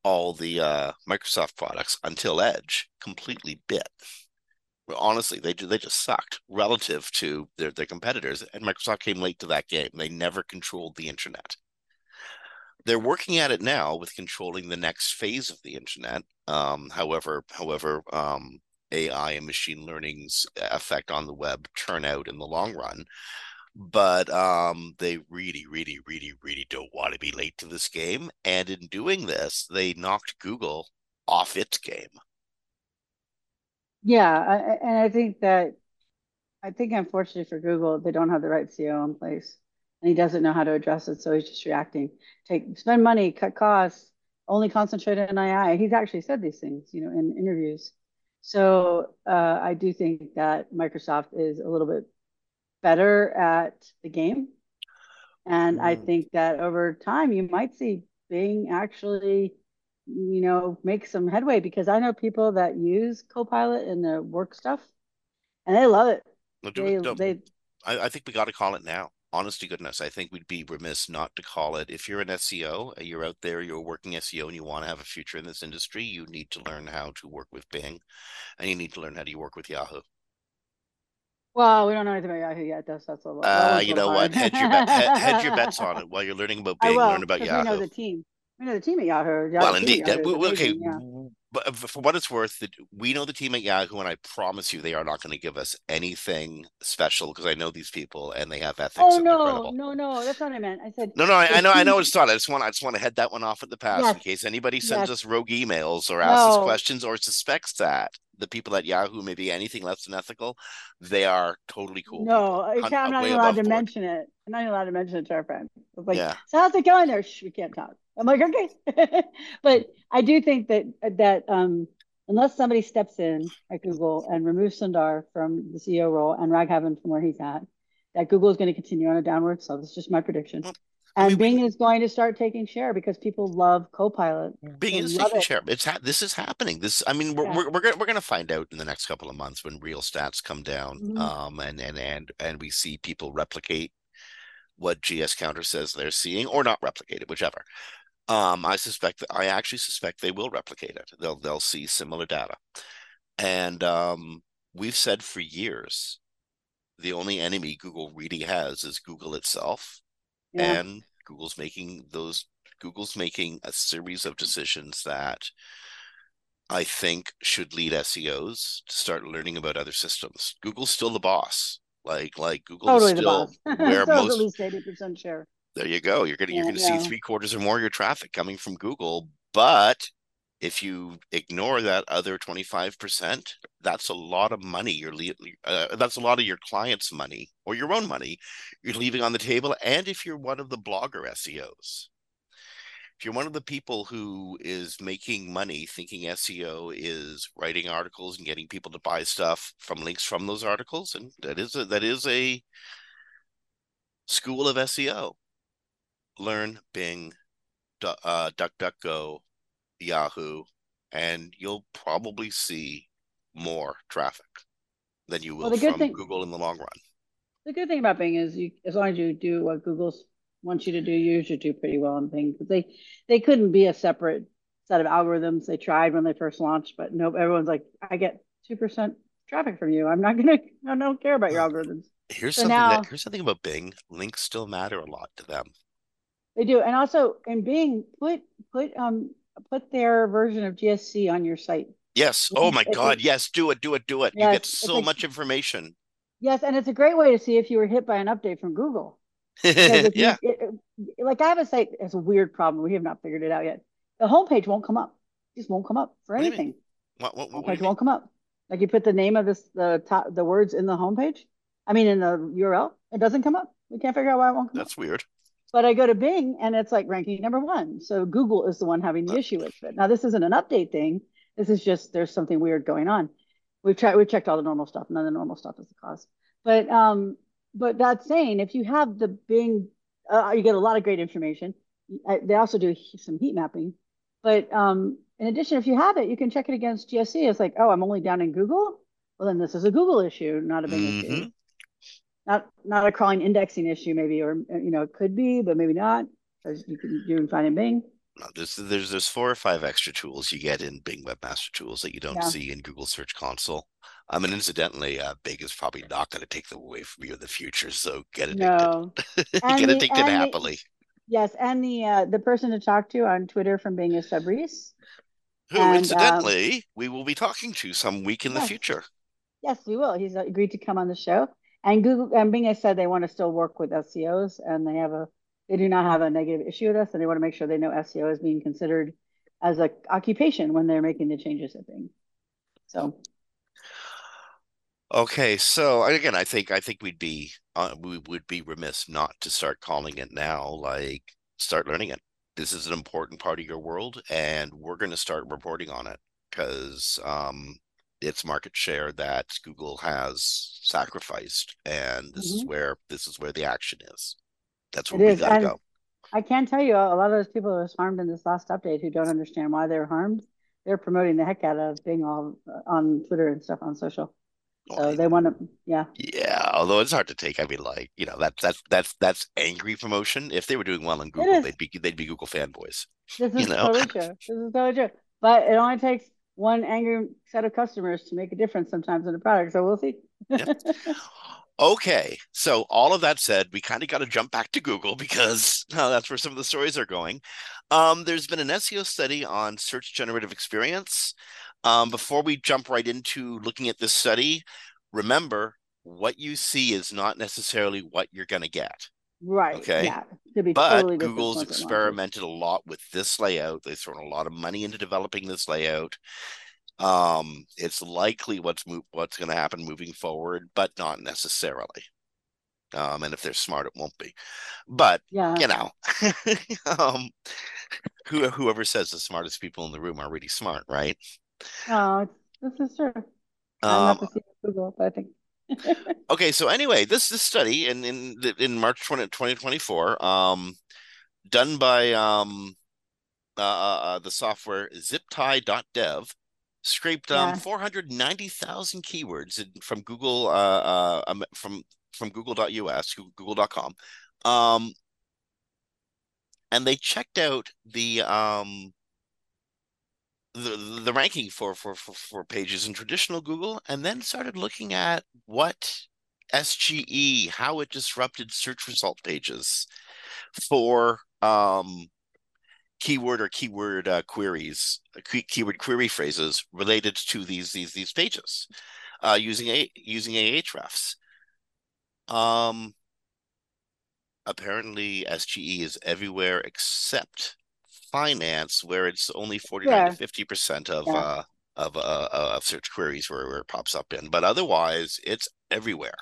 all the Microsoft products until Edge completely bit. Well, honestly, they just sucked relative to their competitors, and Microsoft came late to that game. They never controlled the internet. They're working at it now with controlling the next phase of the internet. However, AI and machine learning's effect on the web turn out in the long run. But they really, really, really, really don't want to be late to this game. And in doing this, they knocked Google off its game. Yeah, and I think unfortunately for Google, they don't have the right CEO in place, and he doesn't know how to address it, so he's just reacting. Spend money, cut costs, only concentrate on AI. He's actually said these things, in interviews. So I do think that Microsoft is a little bit better at the game, and I Mm. think that over time you might see Bing actually, make some headway because I know people that use Copilot in their work stuff, and they love it. No, do it. They Don't. they I think we got to call it now. Honest to goodness, I think we'd be remiss not to call it. If you're an SEO, you're out there, you're working SEO, and you want to have a future in this industry, you need to learn how to work with Bing, and you need to learn how to work with Yahoo. Well, we don't know anything about Yahoo yet. That one's a You little know hard. what? Hedge your bets on it while you're learning about I Bing. Learn will, about because we know Yahoo. the team. We know the team at Yahoo. Yeah, Well, the team at indeed. Yahoo is Okay, amazing. Yeah. but for what it's worth, we know the team at Yahoo, and I promise you, they are not going to give us anything special because I know these people and they have ethics Oh and they're no, credible. no, no. That's not what I meant. I said No, the I know team. it's not. I just want to head that one off at the pass in Yes, case anybody sends yes. us rogue emails or asks us No, questions or suspects that the people at Yahoo may be anything less than ethical. They are totally cool no. people, I'm not way even allowed above to board. mention it. I'm not even allowed to mention it to our friend. It's like, Yeah. so how's it going there? Shh, we can't talk. I'm like, okay. But I do think that unless somebody steps in at Google and removes Sundar from the CEO role and Raghavan from where he's at, that Google is going to continue on a downward slope. That's just my prediction. Well, I And mean, Bing is going to start taking share because people love Copilot. Bing They is love taking it. share. This is happening. This, I mean, Yeah. we're gonna find out in the next couple of months when real stats come down, Mhm. and we see people replicate what GS Counter says they're seeing, or not replicate it, whichever. I actually suspect they will replicate it. They'll see similar data, and we've said for years the only enemy Google really has is Google itself, Yeah. and Google's making a series of decisions that I think should lead SEOs to start learning about other systems. Google's still the boss. Like Google is Totally the boss. still where Still has at most. least 80% share. There you go. You're Yeah, gonna see yeah. three-quarters or more of your traffic coming from Google. But if you ignore that other 25%, that's a lot of money. That's a lot of your clients' money or your own money you're leaving on the table. And if you're one of the blogger SEOs, if you're one of the people who is making money thinking SEO is writing articles and getting people to buy stuff from links from those articles, and that is a school of SEO. Learn Bing, DuckDuckGo, Yahoo, and you'll probably see more traffic than you Well, will from Google in the long run. the good thing about Bing is as long as you do what Google wants you to do, you usually do pretty well on Bing because they couldn't be a separate set of algorithms. They tried when they first launched, but nope, everyone's like, I get 2% traffic from you. I don't care about your algorithms. So now Here's something about Bing. Links still matter a lot to them. they do. And also in Bing, put their version of GSC on your site. Yes. Oh my It's God. Yes. Do it. Do it. Do it. You get yes, it's so like much information. yes, and it's a great way to see if you were hit by an update from Google. Because if Yeah. like I have a site, it's a weird problem. We have not figured it out yet. The homepage won't come up. It just won't come up for What do you mean? anything. What do you Homepage mean? won't come up. Like you put the name of the words in the homepage. I mean, in the URL, it doesn't come up. We can't figure out why it won't come up. That's weird. But I go to Bing and it's like ranking number one. So Google is the one having the issue with it. Now, this isn't an update thing. This is just there's something weird going on. We've checked all the normal stuff. None of the normal stuff is the cause. But but that's saying if you have the Bing, you get a lot of great information. They also do some heat mapping. But in addition, if you have it, you can check it against GSC. It's like, oh, I'm only down in Google. Well, then this is a Google issue, not a Bing issue. Mm-hmm. Not a crawling indexing issue, maybe, or it could be, but maybe not, because you can find in Bing. No, there's 4 or 5 extra tools you get in Bing Webmaster Tools that you don't Yeah. see in Google Search Console. And incidentally, Bing is probably not going to take them away from you in the future, so get addicted. No. Get And the addicted and the happily. yes, and the person to talk to on Twitter from being is Fabrice. Who, And incidentally, we will be talking to some week in the yes, future. yes, we will. He's agreed to come on the show. And Google and Bing has said they want to still work with SEOs, and they do not have a negative issue with us, and they want to make sure they know SEO is being considered as a occupation when they're making the changes at Bing. So Okay, so again, I think we would be remiss not to start calling it now. Like, start learning it. This is an important part of your world, and we're going to start reporting on it because it's market share that Google has sacrificed, and mhm, this is where the action is. That's where it we is. got to And go. I can tell you, a lot of those people who was harmed in this last update who don't understand why they're harmed, they're promoting the heck out of Bing all on Twitter and stuff on social. Oh, So they want to, yeah. yeah, although it's hard to take. I mean, like, that's angry promotion. If they were doing well on It Google, is. they'd be Google fanboys, This you is know? totally true. This is totally true. But it only takes one angry set of customers to make a difference sometimes in a product. So we'll see. Yeah. Okay, so all of that said, we kind of got to jump back to Google because that's where some of the stories are going. There's been an SEO study on search generative experience. Before we jump right into looking at this study, remember what you see is not necessarily what you're going to get. Right. Okay. Yeah. Could be But totally different Google's once it launches. experimented a lot with this layout. They've thrown a lot of money into developing this layout. It's likely what's going to happen moving forward, but not necessarily. And if they're smart, it won't be. But Yeah. you know, um, whoever says the smartest people in the room are really smart, right? No, this is true. I'm Um, not the CEO of Google, but I think. okay, so anyway, this study in March 2024, done by the software ziptie.dev, scraped Yeah. 490,000 keywords from Google from Google.us, Google.com. And they checked out the ranking for pages in traditional Google, and then started looking at what SGE, how it disrupted search result pages for keyword queries, keyword query phrases related to these pages, using Ahrefs. Um, Apparently SGE is everywhere except finance, where it's only 49 to Yeah. 50% Yeah. of search queries where it pops up in, but otherwise it's everywhere.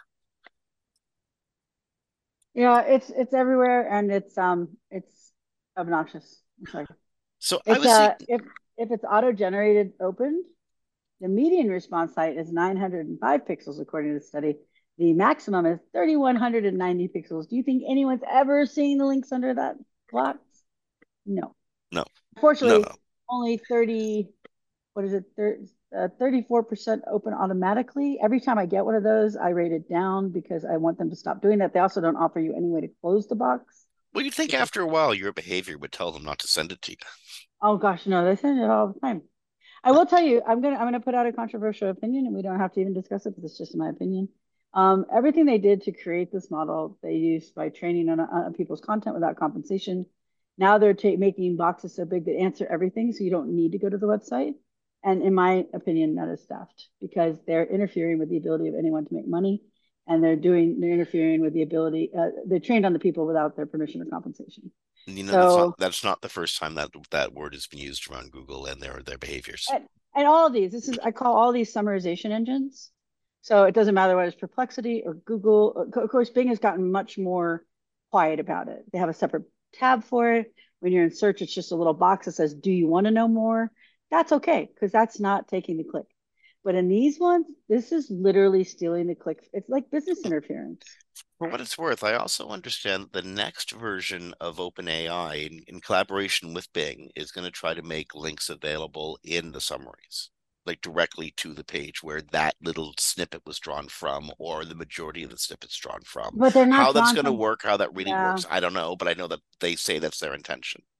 Yeah. It's everywhere and it's obnoxious. I'm sorry. So I It's was seeing, if it's auto generated opened, the median response height is 905 pixels according to the study. The maximum is 3,190 pixels. Do you think anyone's ever seen the links under that box? No. no, no, Unfortunately, no. only 30, what is it, 34% open automatically. Every time I get one of those, I rate it down because I want them to stop doing that. They also don't offer you any way to close the box, Well, you'd think which is, after a while your behavior would tell them not to send it to you. oh gosh, no, they send it all the time. I will tell you, I'm gonna put out a controversial opinion, and we don't have to even discuss it, but it's just my opinion. Everything they did to create this model, they used by training on people's content without compensation. Now they're making boxes so big that answer everything, so you don't need to go to the website. And in my opinion, that is theft because they're interfering with the ability of anyone to make money, and they're interfering with the ability. They're trained on the people without their permission or compensation. And, So that's not the first time that word has been used around Google and their behaviors. and all of these, this is I call all these summarization engines. So it doesn't matter whether it's Perplexity or Google. Of course, Bing has gotten much more quiet about it. They have a separate tab for it. When you're in search, it's just a little box that says, "Do you want to know more?" That's okay because that's not taking the click. But in these ones, this is literally stealing the click. It's like business interference. For what it's worth, I also understand that the next version of OpenAI, in collaboration with Bing, is going to try to make links available in the summaries, like directly to the page where that little snippet was drawn from, or the majority of the snippet's drawn from. But they're not How that's drawn going to from, work, how that really yeah. works, I don't know, but I know that they say that's their intention.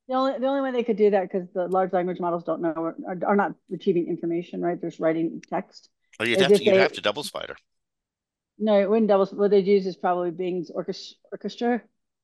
The only way they could do that, because the large language models don't know, are not retrieving information, right? They're just writing text. Or Is if you'd have they to double spider. No, it wouldn't double. What they'd use is probably Bing's orchestra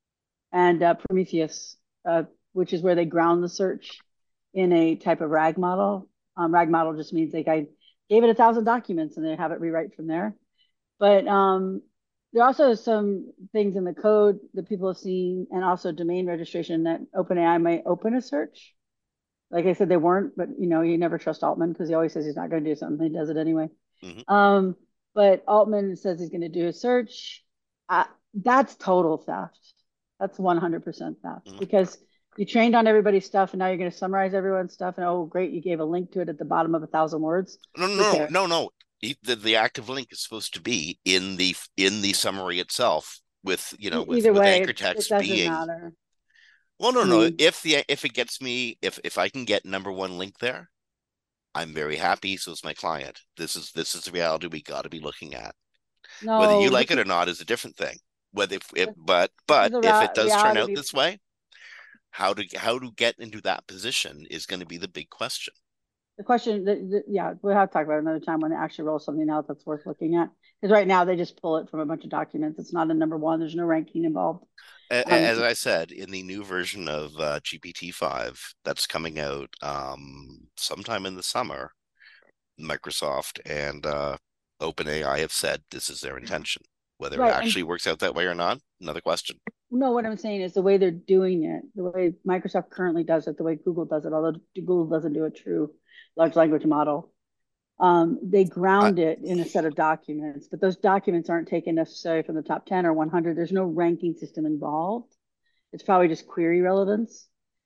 and Prometheus, which is where they ground the search in a type of RAG model. RAG model just means like I gave it 1,000 documents and they have it rewrite from there. But there are also some things in the code that people have seen, and also domain registration, that OpenAI might open a search. Like I said, they weren't, but you never trust Altman because he always says he's not going to do something. He does it anyway. Hmm. Um, but Altman says he's going to do a search. That's total theft. That's 100% theft, Hmm. because you trained on everybody's stuff and now you're going to summarize everyone's stuff. And oh, great, you gave a link to it at the bottom of 1,000 words. No, Who no, cares? no, no. The active link is supposed to be in the summary itself, with Either with way, anchor it text doesn't being. matter. Well, no, I no. mean, If it gets me, if I can get number one link there, I'm very happy. So is my client. This is the reality we got to be looking at. Whether you no, like it or not is a different thing. Whether if it, this is but the if it does turn reality. out this way, how to get into that position is going to be the big question. The question, yeah, we'll have to talk about it another time when they actually roll something out that's worth looking at. Because right now they just pull it from a bunch of documents. It's not a number one. There's no ranking involved. Um, As I said, in the new version of GPT-5 that's coming out sometime in the summer, Microsoft and OpenAI have said this is their intention. Whether it right, and actually works out that way or not, another question. no, what I'm saying is the way they're doing it, the way Microsoft currently does it, the way Google does it, although Google doesn't do a true large language model, they I, ground it in a set of documents, but those documents aren't taken necessarily from the top 10 or 100. There's no ranking system involved. It's probably just query relevance.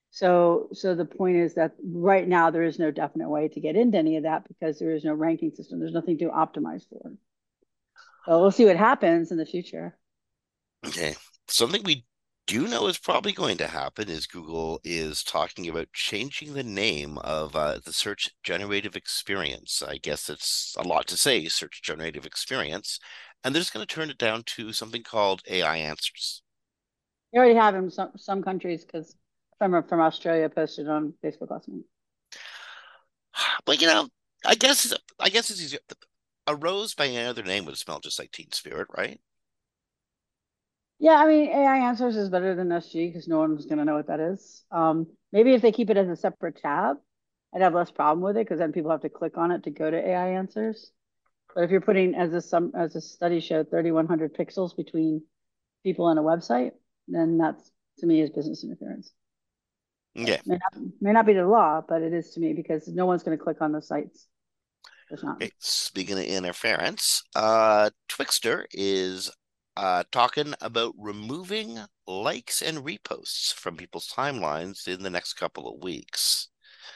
So the point is that right now there is no definite way to get into any of that because there is no ranking system. There's nothing to optimize for. So we'll see what happens in the future. okay. Something we do know is probably going to happen is Google is talking about changing the name of the search generative experience. I guess it's a lot to say, search generative experience. And they're just going to turn it down to something called AI answers. You already have in some countries because from Australia posted on Facebook last night. But I guess it's easier. A rose by any other name would smell just like Teen Spirit, right? Yeah, I mean AI Answers is better than SG because no one's gonna know what that is. Maybe if they keep it as a separate tab, I'd have less problem with it because then people have to click on it to go to AI Answers. But if you're putting, as a study showed, 3,100 pixels between people and a website, then that's, to me, is business interference. Yeah. May not be the law, but it is to me because no one's going to click on those sites. There's not. Okay. Speaking of interference, Twixter is talking about removing likes and reposts from people's timelines in the next couple of weeks.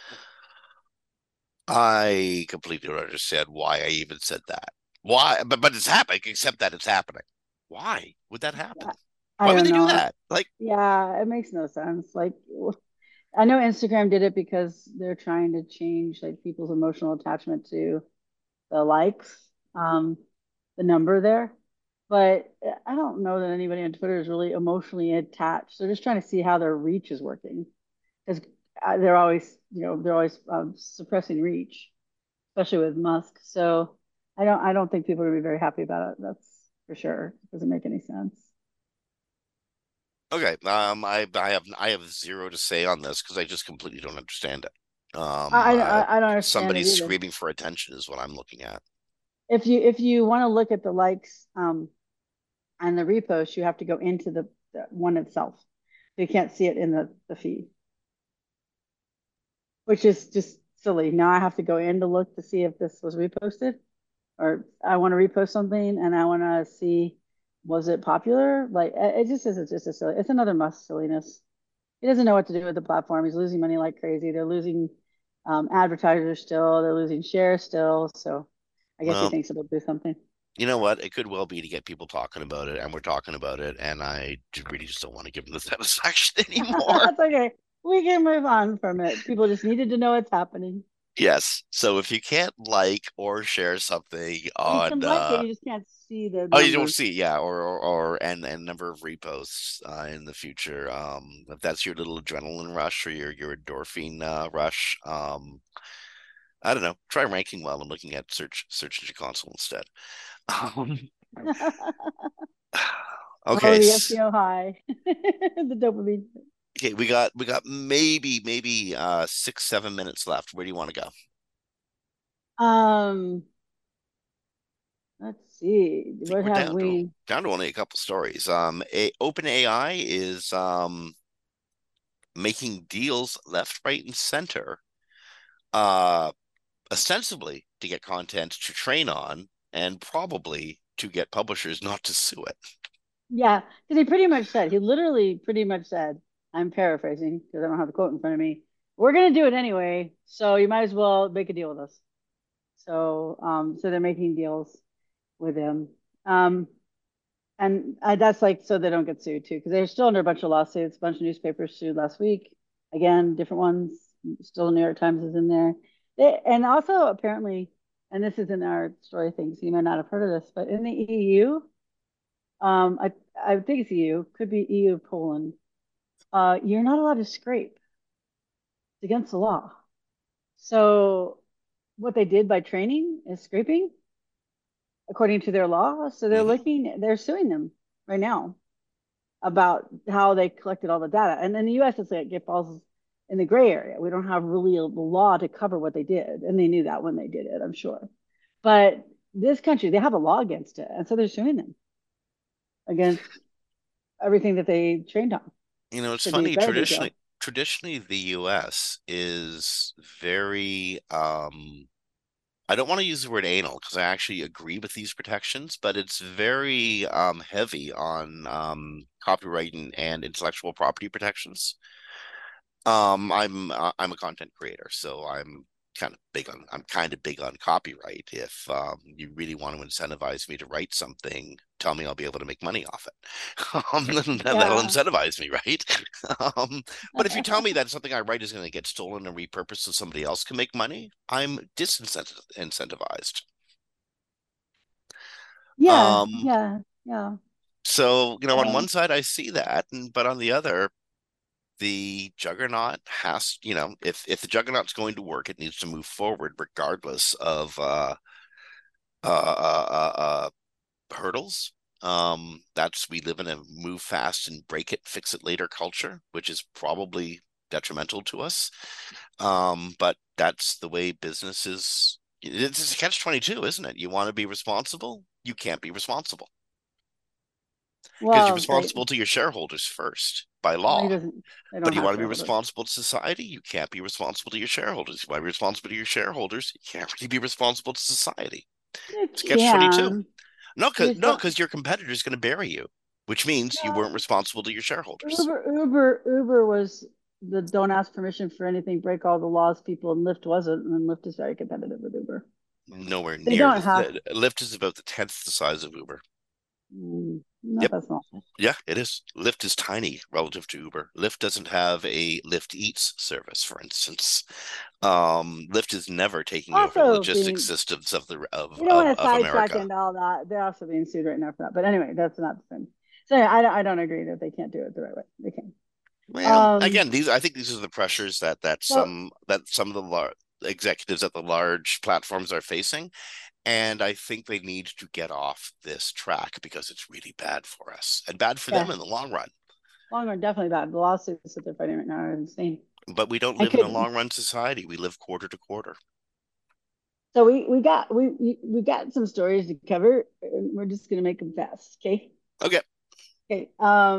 I completely don't understand why I even said that. Why? But it's happening, except that it's happening. Why would that happen? I Why would don't they do know. that? Like, Yeah, it makes no sense. Like, I know Instagram did it because they're trying to change like people's emotional attachment to the likes, the number there. But I don't know that anybody on Twitter is really emotionally attached. They're just trying to see how their reach is working because they're always suppressing reach, especially with Musk. So I don't think people are gonna be very happy about it. That's for sure. It doesn't make any sense. okay, I have zero to say on this because I just completely don't understand it. I don't understand it Somebody either. screaming for attention is what I'm looking at. If you want to look at the likes and the repost, you have to go into the one itself. So you can't see it in the feed, which is just silly. Now I have to go in to look to see if this was reposted, or I want to repost something and I want to see was it popular. Like it just is. It's just a silly. It's another Musk silliness. He doesn't know what to do with the platform. He's losing money like crazy. They're losing advertisers still. They're losing shares still. So I guess he Well, thinks it'll do something. you know what? It could well be to get people talking about it, and we're talking about it, and I really just don't want to give them the satisfaction anymore. That's okay. We can move on from it. People just needed to know it's happening. Yes. So if you can't like or share something Well, you on can like it, you just can't see the oh, you don't numbers. see, yeah, or and number of reposts in the future. If that's your little adrenaline rush or your endorphin rush, I don't know. Try ranking well and looking at search engine console instead. Um, Oh, okay, the SEO high, the dopamine. okay, we got maybe 6 7 minutes left. Where do you want to go? Um, let's see. I think What we're have we? down to only a couple stories. OpenAI is making deals left, right, and center, uh, ostensibly to get content to train on, and probably to get publishers not to sue it. Yeah, because he pretty much said, he literally pretty much said, I'm paraphrasing because I don't have the quote in front of me. We're gonna do it anyway, so you might as well make a deal with us. So they're making deals with him. Um, and that's like so they don't get sued too, because they're still under a bunch of lawsuits. A bunch of newspapers sued last week. Again, different ones. Still, New York Times is in there. And also apparently, and this is in our story thing, so you might not have heard of this, but in the EU, I think it's EU, could be EU Poland. You're not allowed to scrape. It's against the law. So what they did by training is scraping, according to their law. So Hmm. they're suing them right now about how they collected all the data. And in the US, it's like it falls in the gray area. We don't have really a law to cover what they did. And they knew that when they did it, I'm sure. But this country, they have a law against it. And so they're suing them against everything that they trained on It's to be funny. very detailed. Traditionally, the U.S. is very I don't want to use the word anal because I actually agree with these protections, but it's very heavy on copyright and intellectual property protections. I'm a content creator, so I'm kind of big on copyright. If you really want to incentivize me to write something, tell me I'll be able to make money off it. That'll Yeah. incentivize me, right? But if you tell me that something I write is going to get stolen and repurposed so somebody else can make money, I'm disincentivized. Yeah. Um, Yeah. Yeah. so on Uh, one side I see that, but on the other, the juggernaut has, if the juggernaut's going to work, it needs to move forward regardless of hurdles. That's We live in a move fast and break it, fix it later culture, which is probably detrimental to us. But that's the way business is. It's a catch-22, isn't it? You want to be responsible, you can't be responsible because you're well, responsible to your shareholders first by well, he law. doesn't, they But don't you have want to be shareholders. responsible to society, you can't be responsible to your shareholders. You want to be responsible to your shareholders, you can't really be responsible to society. You It's catch 22. can. No, You're because no, still, because your competitor is going to bury you, which means you weren't no. responsible to your shareholders. Uber was the don't ask permission for anything, break all the laws people, and Lyft wasn't, and Lyft is very competitive with Uber. Nowhere They near don't have, the Lyft is about the 10th the size of Uber. not Yep. that small. Yeah, it is. Lyft is tiny relative to Uber. Lyft doesn't have a Lyft Eats service, for instance. Lyft is never taking over the Also logistics being, systems of the you don't want to of sidetrack America. into all that. They're also being sued right now for that. But anyway, that's not the same. So yeah, I don't agree that they can't do it the right way. They can. Well, Um, again, I think these are the pressures so that some of the executives at the large platforms are facing, and I think they need to get off this track because it's really bad for us and bad for them yeah, in the long run. long run definitely bad. The lawsuits that they're fighting right now are insane. But we don't I live in a could long run society. We live quarter to quarter. So we got some stories to cover. And we're just gonna make them fast, okay? Okay. Okay.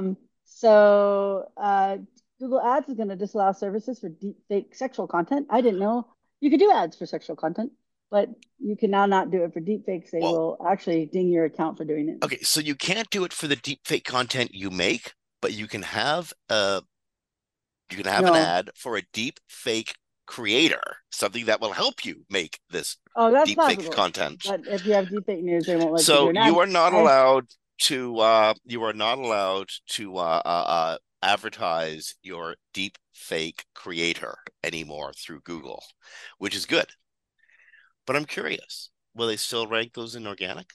So Google Ads is gonna disallow services for deep fake sexual content. I didn't know you could do ads for sexual content, but you can now not do it for deep fakes. They Well, will actually ding your account for doing it. okay. So you can't do it for the deep fake content you make, but you can have an No. ad for a deep fake creator, something that will help you make this Oh, that's deep fake possible. content. But if you have deep fake news, they won't let you do So an ad. you are not I allowed to advertise your deep fake creator anymore through Google, which is good. But I'm curious, will they still rank those in organic?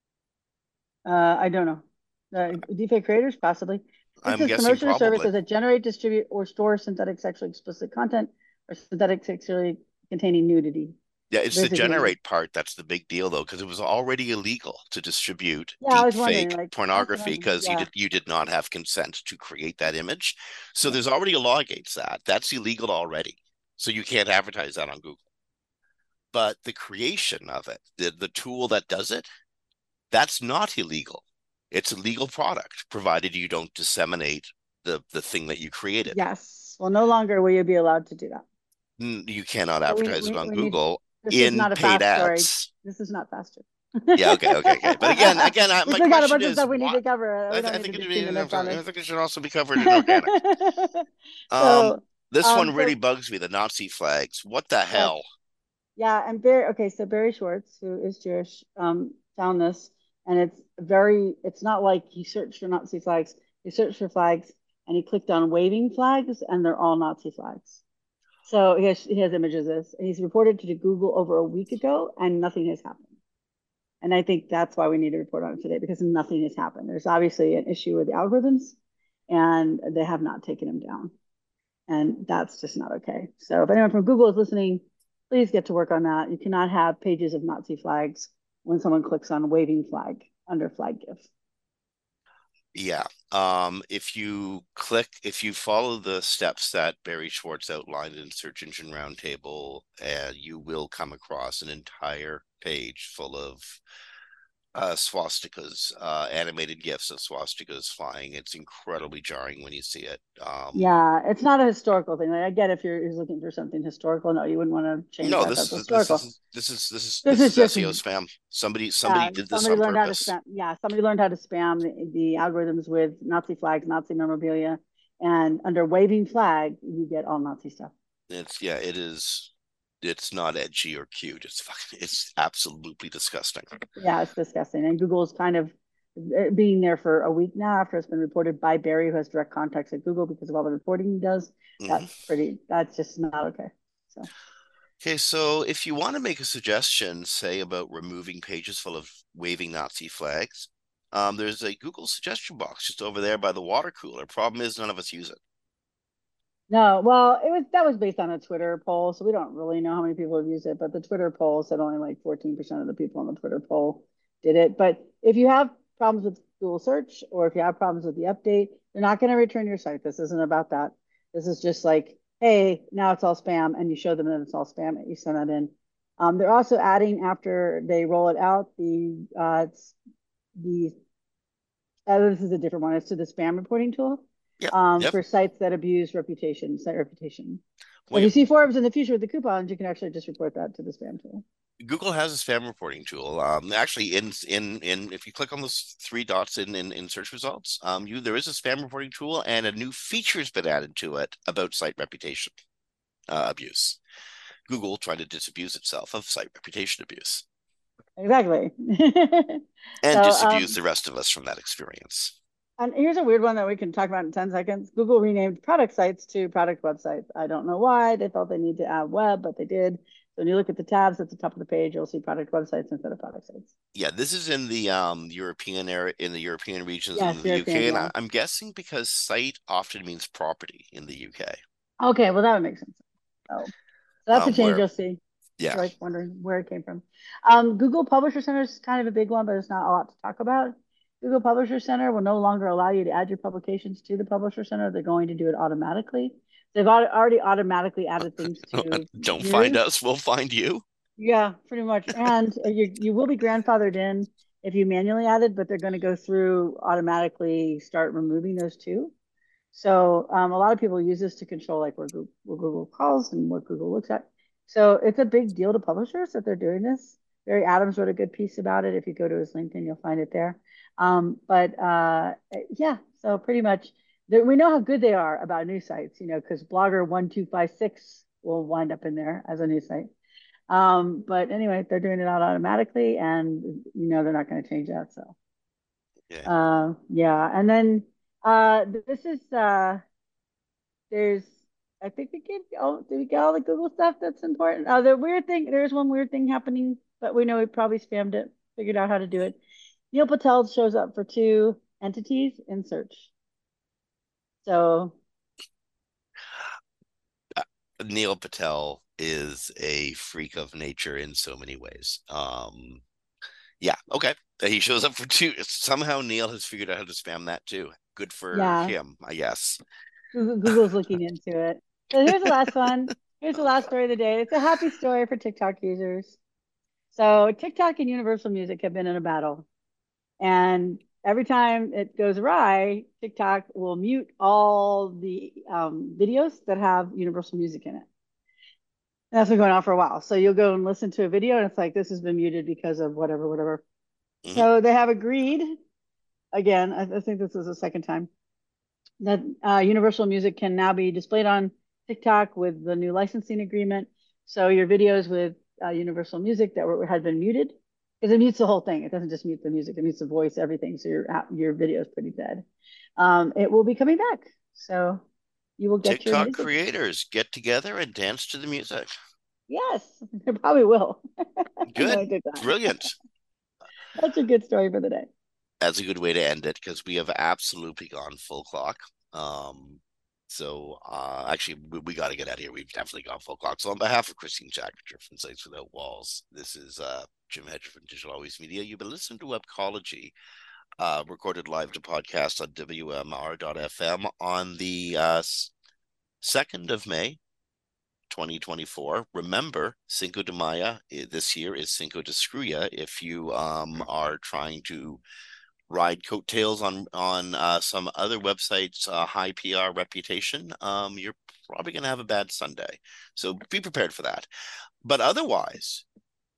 I don't know. Deepfake creators, possibly. This I'm says guessing promotion of probably. services that generate, distribute, or store synthetic sexually explicit content or synthetic sexually containing nudity. Yeah, it's the Basically, generate part that's the big deal, though, because it was already illegal to distribute yeah, I deep was wondering, fake like, that's what pornography I'm, because yeah, you did not have consent to create that image. So yeah. there's already a law against that. That's illegal already. So you can't advertise that on Google. But the creation of it, the tool that does it, that's not illegal. It's a legal product, provided you don't disseminate the thing that you created. Yes. Well, no longer will you be allowed to do that. You cannot So advertise it on we need, Google this is in not a paid fast story. ads. This is not faster. Yeah, okay. But again, We my still got a question bunch of is stuff we need why? to cover. We don't I need to think do 2 minutes on I this. think it should also be covered in organic. Um, So, this one really so bugs me. The Nazi flags. What the yes, hell? yeah, and Barry. Okay, so Barry Schwartz, who is Jewish, found this, and it's not like he searched for Nazi flags. He searched for flags, and he clicked on waving flags, and they're all Nazi flags. So he has images of this. He's reported to Google over a week ago, and nothing has happened. And I think that's why we need to report on it today because nothing has happened. There's obviously an issue with the algorithms, and they have not taken them down. And that's just not okay. So if anyone from Google is listening, please get to work on that. You cannot have pages of Nazi flags when someone clicks on waving flag under flag GIF. Yeah. If you follow the steps that Barry Schwartz outlined in Search Engine Roundtable, you will come across an entire page full of swastikas, animated GIFs of swastikas flying. It's incredibly jarring when you see it. Yeah, it's not a historical thing. Like, I get if you're looking for something historical. No, you wouldn't want to change No, that. That's historical. this This is is just SEO spam. Somebody yeah, did this somebody on learned how to purpose. spam. Yeah, somebody learned how to spam the algorithms with Nazi flags, Nazi memorabilia, and under waving flag, you get all Nazi stuff. It is. It's not edgy or cute. It's absolutely disgusting. Yeah, it's disgusting. And Google's kind of being there for a week now after it's been reported by Barry, who has direct contacts at Google because of all the reporting he does. Mhm. That's just not okay. So, Okay, so if you want to make a suggestion, say about removing pages full of waving Nazi flags, there's a Google suggestion box just over there by the water cooler. Problem is, none of us use it. no, well, that was based on a Twitter poll, so we don't really know how many people have used it, but the Twitter poll said only like 14% of the people on the Twitter poll did it. But if you have problems with Google search or if you have problems with the update, they're not going to return your site. This isn't about that. This is just like, hey, now it's all spam, and you show them that it's all spam, and you send that in. They're also adding after they roll it out the this is a different one. It's to the spam reporting tool Yep. for sites that abuse site reputation. So if Well, you see Forbes in the future with the coupons, you can actually just report that to the spam tool. Google has a spam reporting tool. Actually, in if you click on those three dots in search results, there is a spam reporting tool, and a new feature has been added to it about site reputation abuse. Google trying to disabuse itself of site reputation abuse Exactly. and So, disabuse the rest of us from that experience. and here's a weird one that we can talk about in 10 seconds. Google renamed product sites to product websites. I don't know why they felt they need to add web, but they did. So when you look at the tabs at the top of the page, you'll see product websites instead of product sites. Yeah, this is in the European area, in the European regions in Yes, the UK, European, and yeah. I'm guessing because site often means property in the UK. Okay, well, that would make sense. So that's a change Where you'll see if yeah, you're like wondering where it came from. Google Publisher Center is kind of a big one, but it's not a lot to talk about. Google Publisher Center will no longer allow you to add your publications to the Publisher Center. They're going to do it automatically. They've already automatically added things to don't find yours. us, we'll find you. Yeah, pretty much. And you will be grandfathered in if you manually added, but they're going to go through automatically start removing those too. So a lot of people use this to control like where Google calls and what Google looks at. So it's a big deal to publishers that they're doing this. Barry Adams wrote a good piece about it. If you go to his LinkedIn, you'll find it there. Yeah, so pretty much we know how good they are about news sites, because Blogger 1256 will wind up in there as a news site. But anyway, they're doing it out automatically, and they're not going to change that. So Yeah. yeah, and then This is there's I think we get did we get all the Google stuff that's important? The weird thing, there's one weird thing happening, but we know we probably spammed it, figured out how to do it. Neil Patel shows up for two entities in search. So Neil Patel is a freak of nature in so many ways. Yeah, okay. He shows up for two. Somehow Neil has figured out how to spam that too. Good for yeah, him, I guess. Google's looking into it. So here's the last one. Here's the last story of the day. It's a happy story for TikTok users. So TikTok and Universal Music have been in a battle. And every time it goes awry, TikTok will mute all the videos that have Universal Music in it. And that's been going on for a while. So you'll go and listen to a video and it's like, this has been muted because of whatever, whatever. Mhm. So they have agreed, again, I think this is the second time, that Universal Music can now be displayed on TikTok with the new licensing agreement. So your videos with Universal Music that had been muted, because it mutes the whole thing. It doesn't just mute the music; it mutes the voice, everything. So your video is pretty dead. It will be coming back, so you will get your TikTok music. creators get together and dance to the music. Yes, it probably will. No, Good. I did that. Brilliant. That's a good story for the day. That's a good way to end it because we have absolutely gone full clock. Actually, we got to get out of here. We've definitely gone full clock. So on behalf of Christine Chackager from Sites Without Walls, this is Jim Hedger from Digital Always Media. You've been listening to Webcology, recorded live to podcast on WMR.FM on the 2nd of May, 2024. Remember, Cinco de Mayo this year is Cinco de Scruya. If you are trying to ride coattails on some other websites' high PR reputation, you're probably going to have a bad Sunday. So be prepared for that. But otherwise,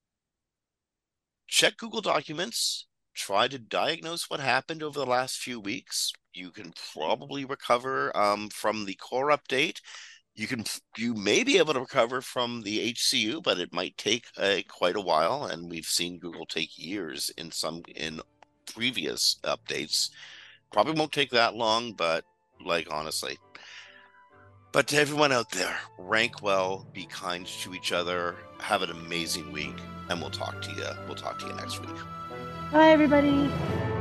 check Google Documents. Try to diagnose what happened over the last few weeks. You can probably recover from the core update. You may be able to recover from the HCU, but it might take quite a while, and we've seen Google take years in previous updates. Probably won't take that long, but like honestly. But to everyone out there, rank well, be kind to each other, have an amazing week, and we'll talk to you. We'll talk to you next week. Bye, everybody.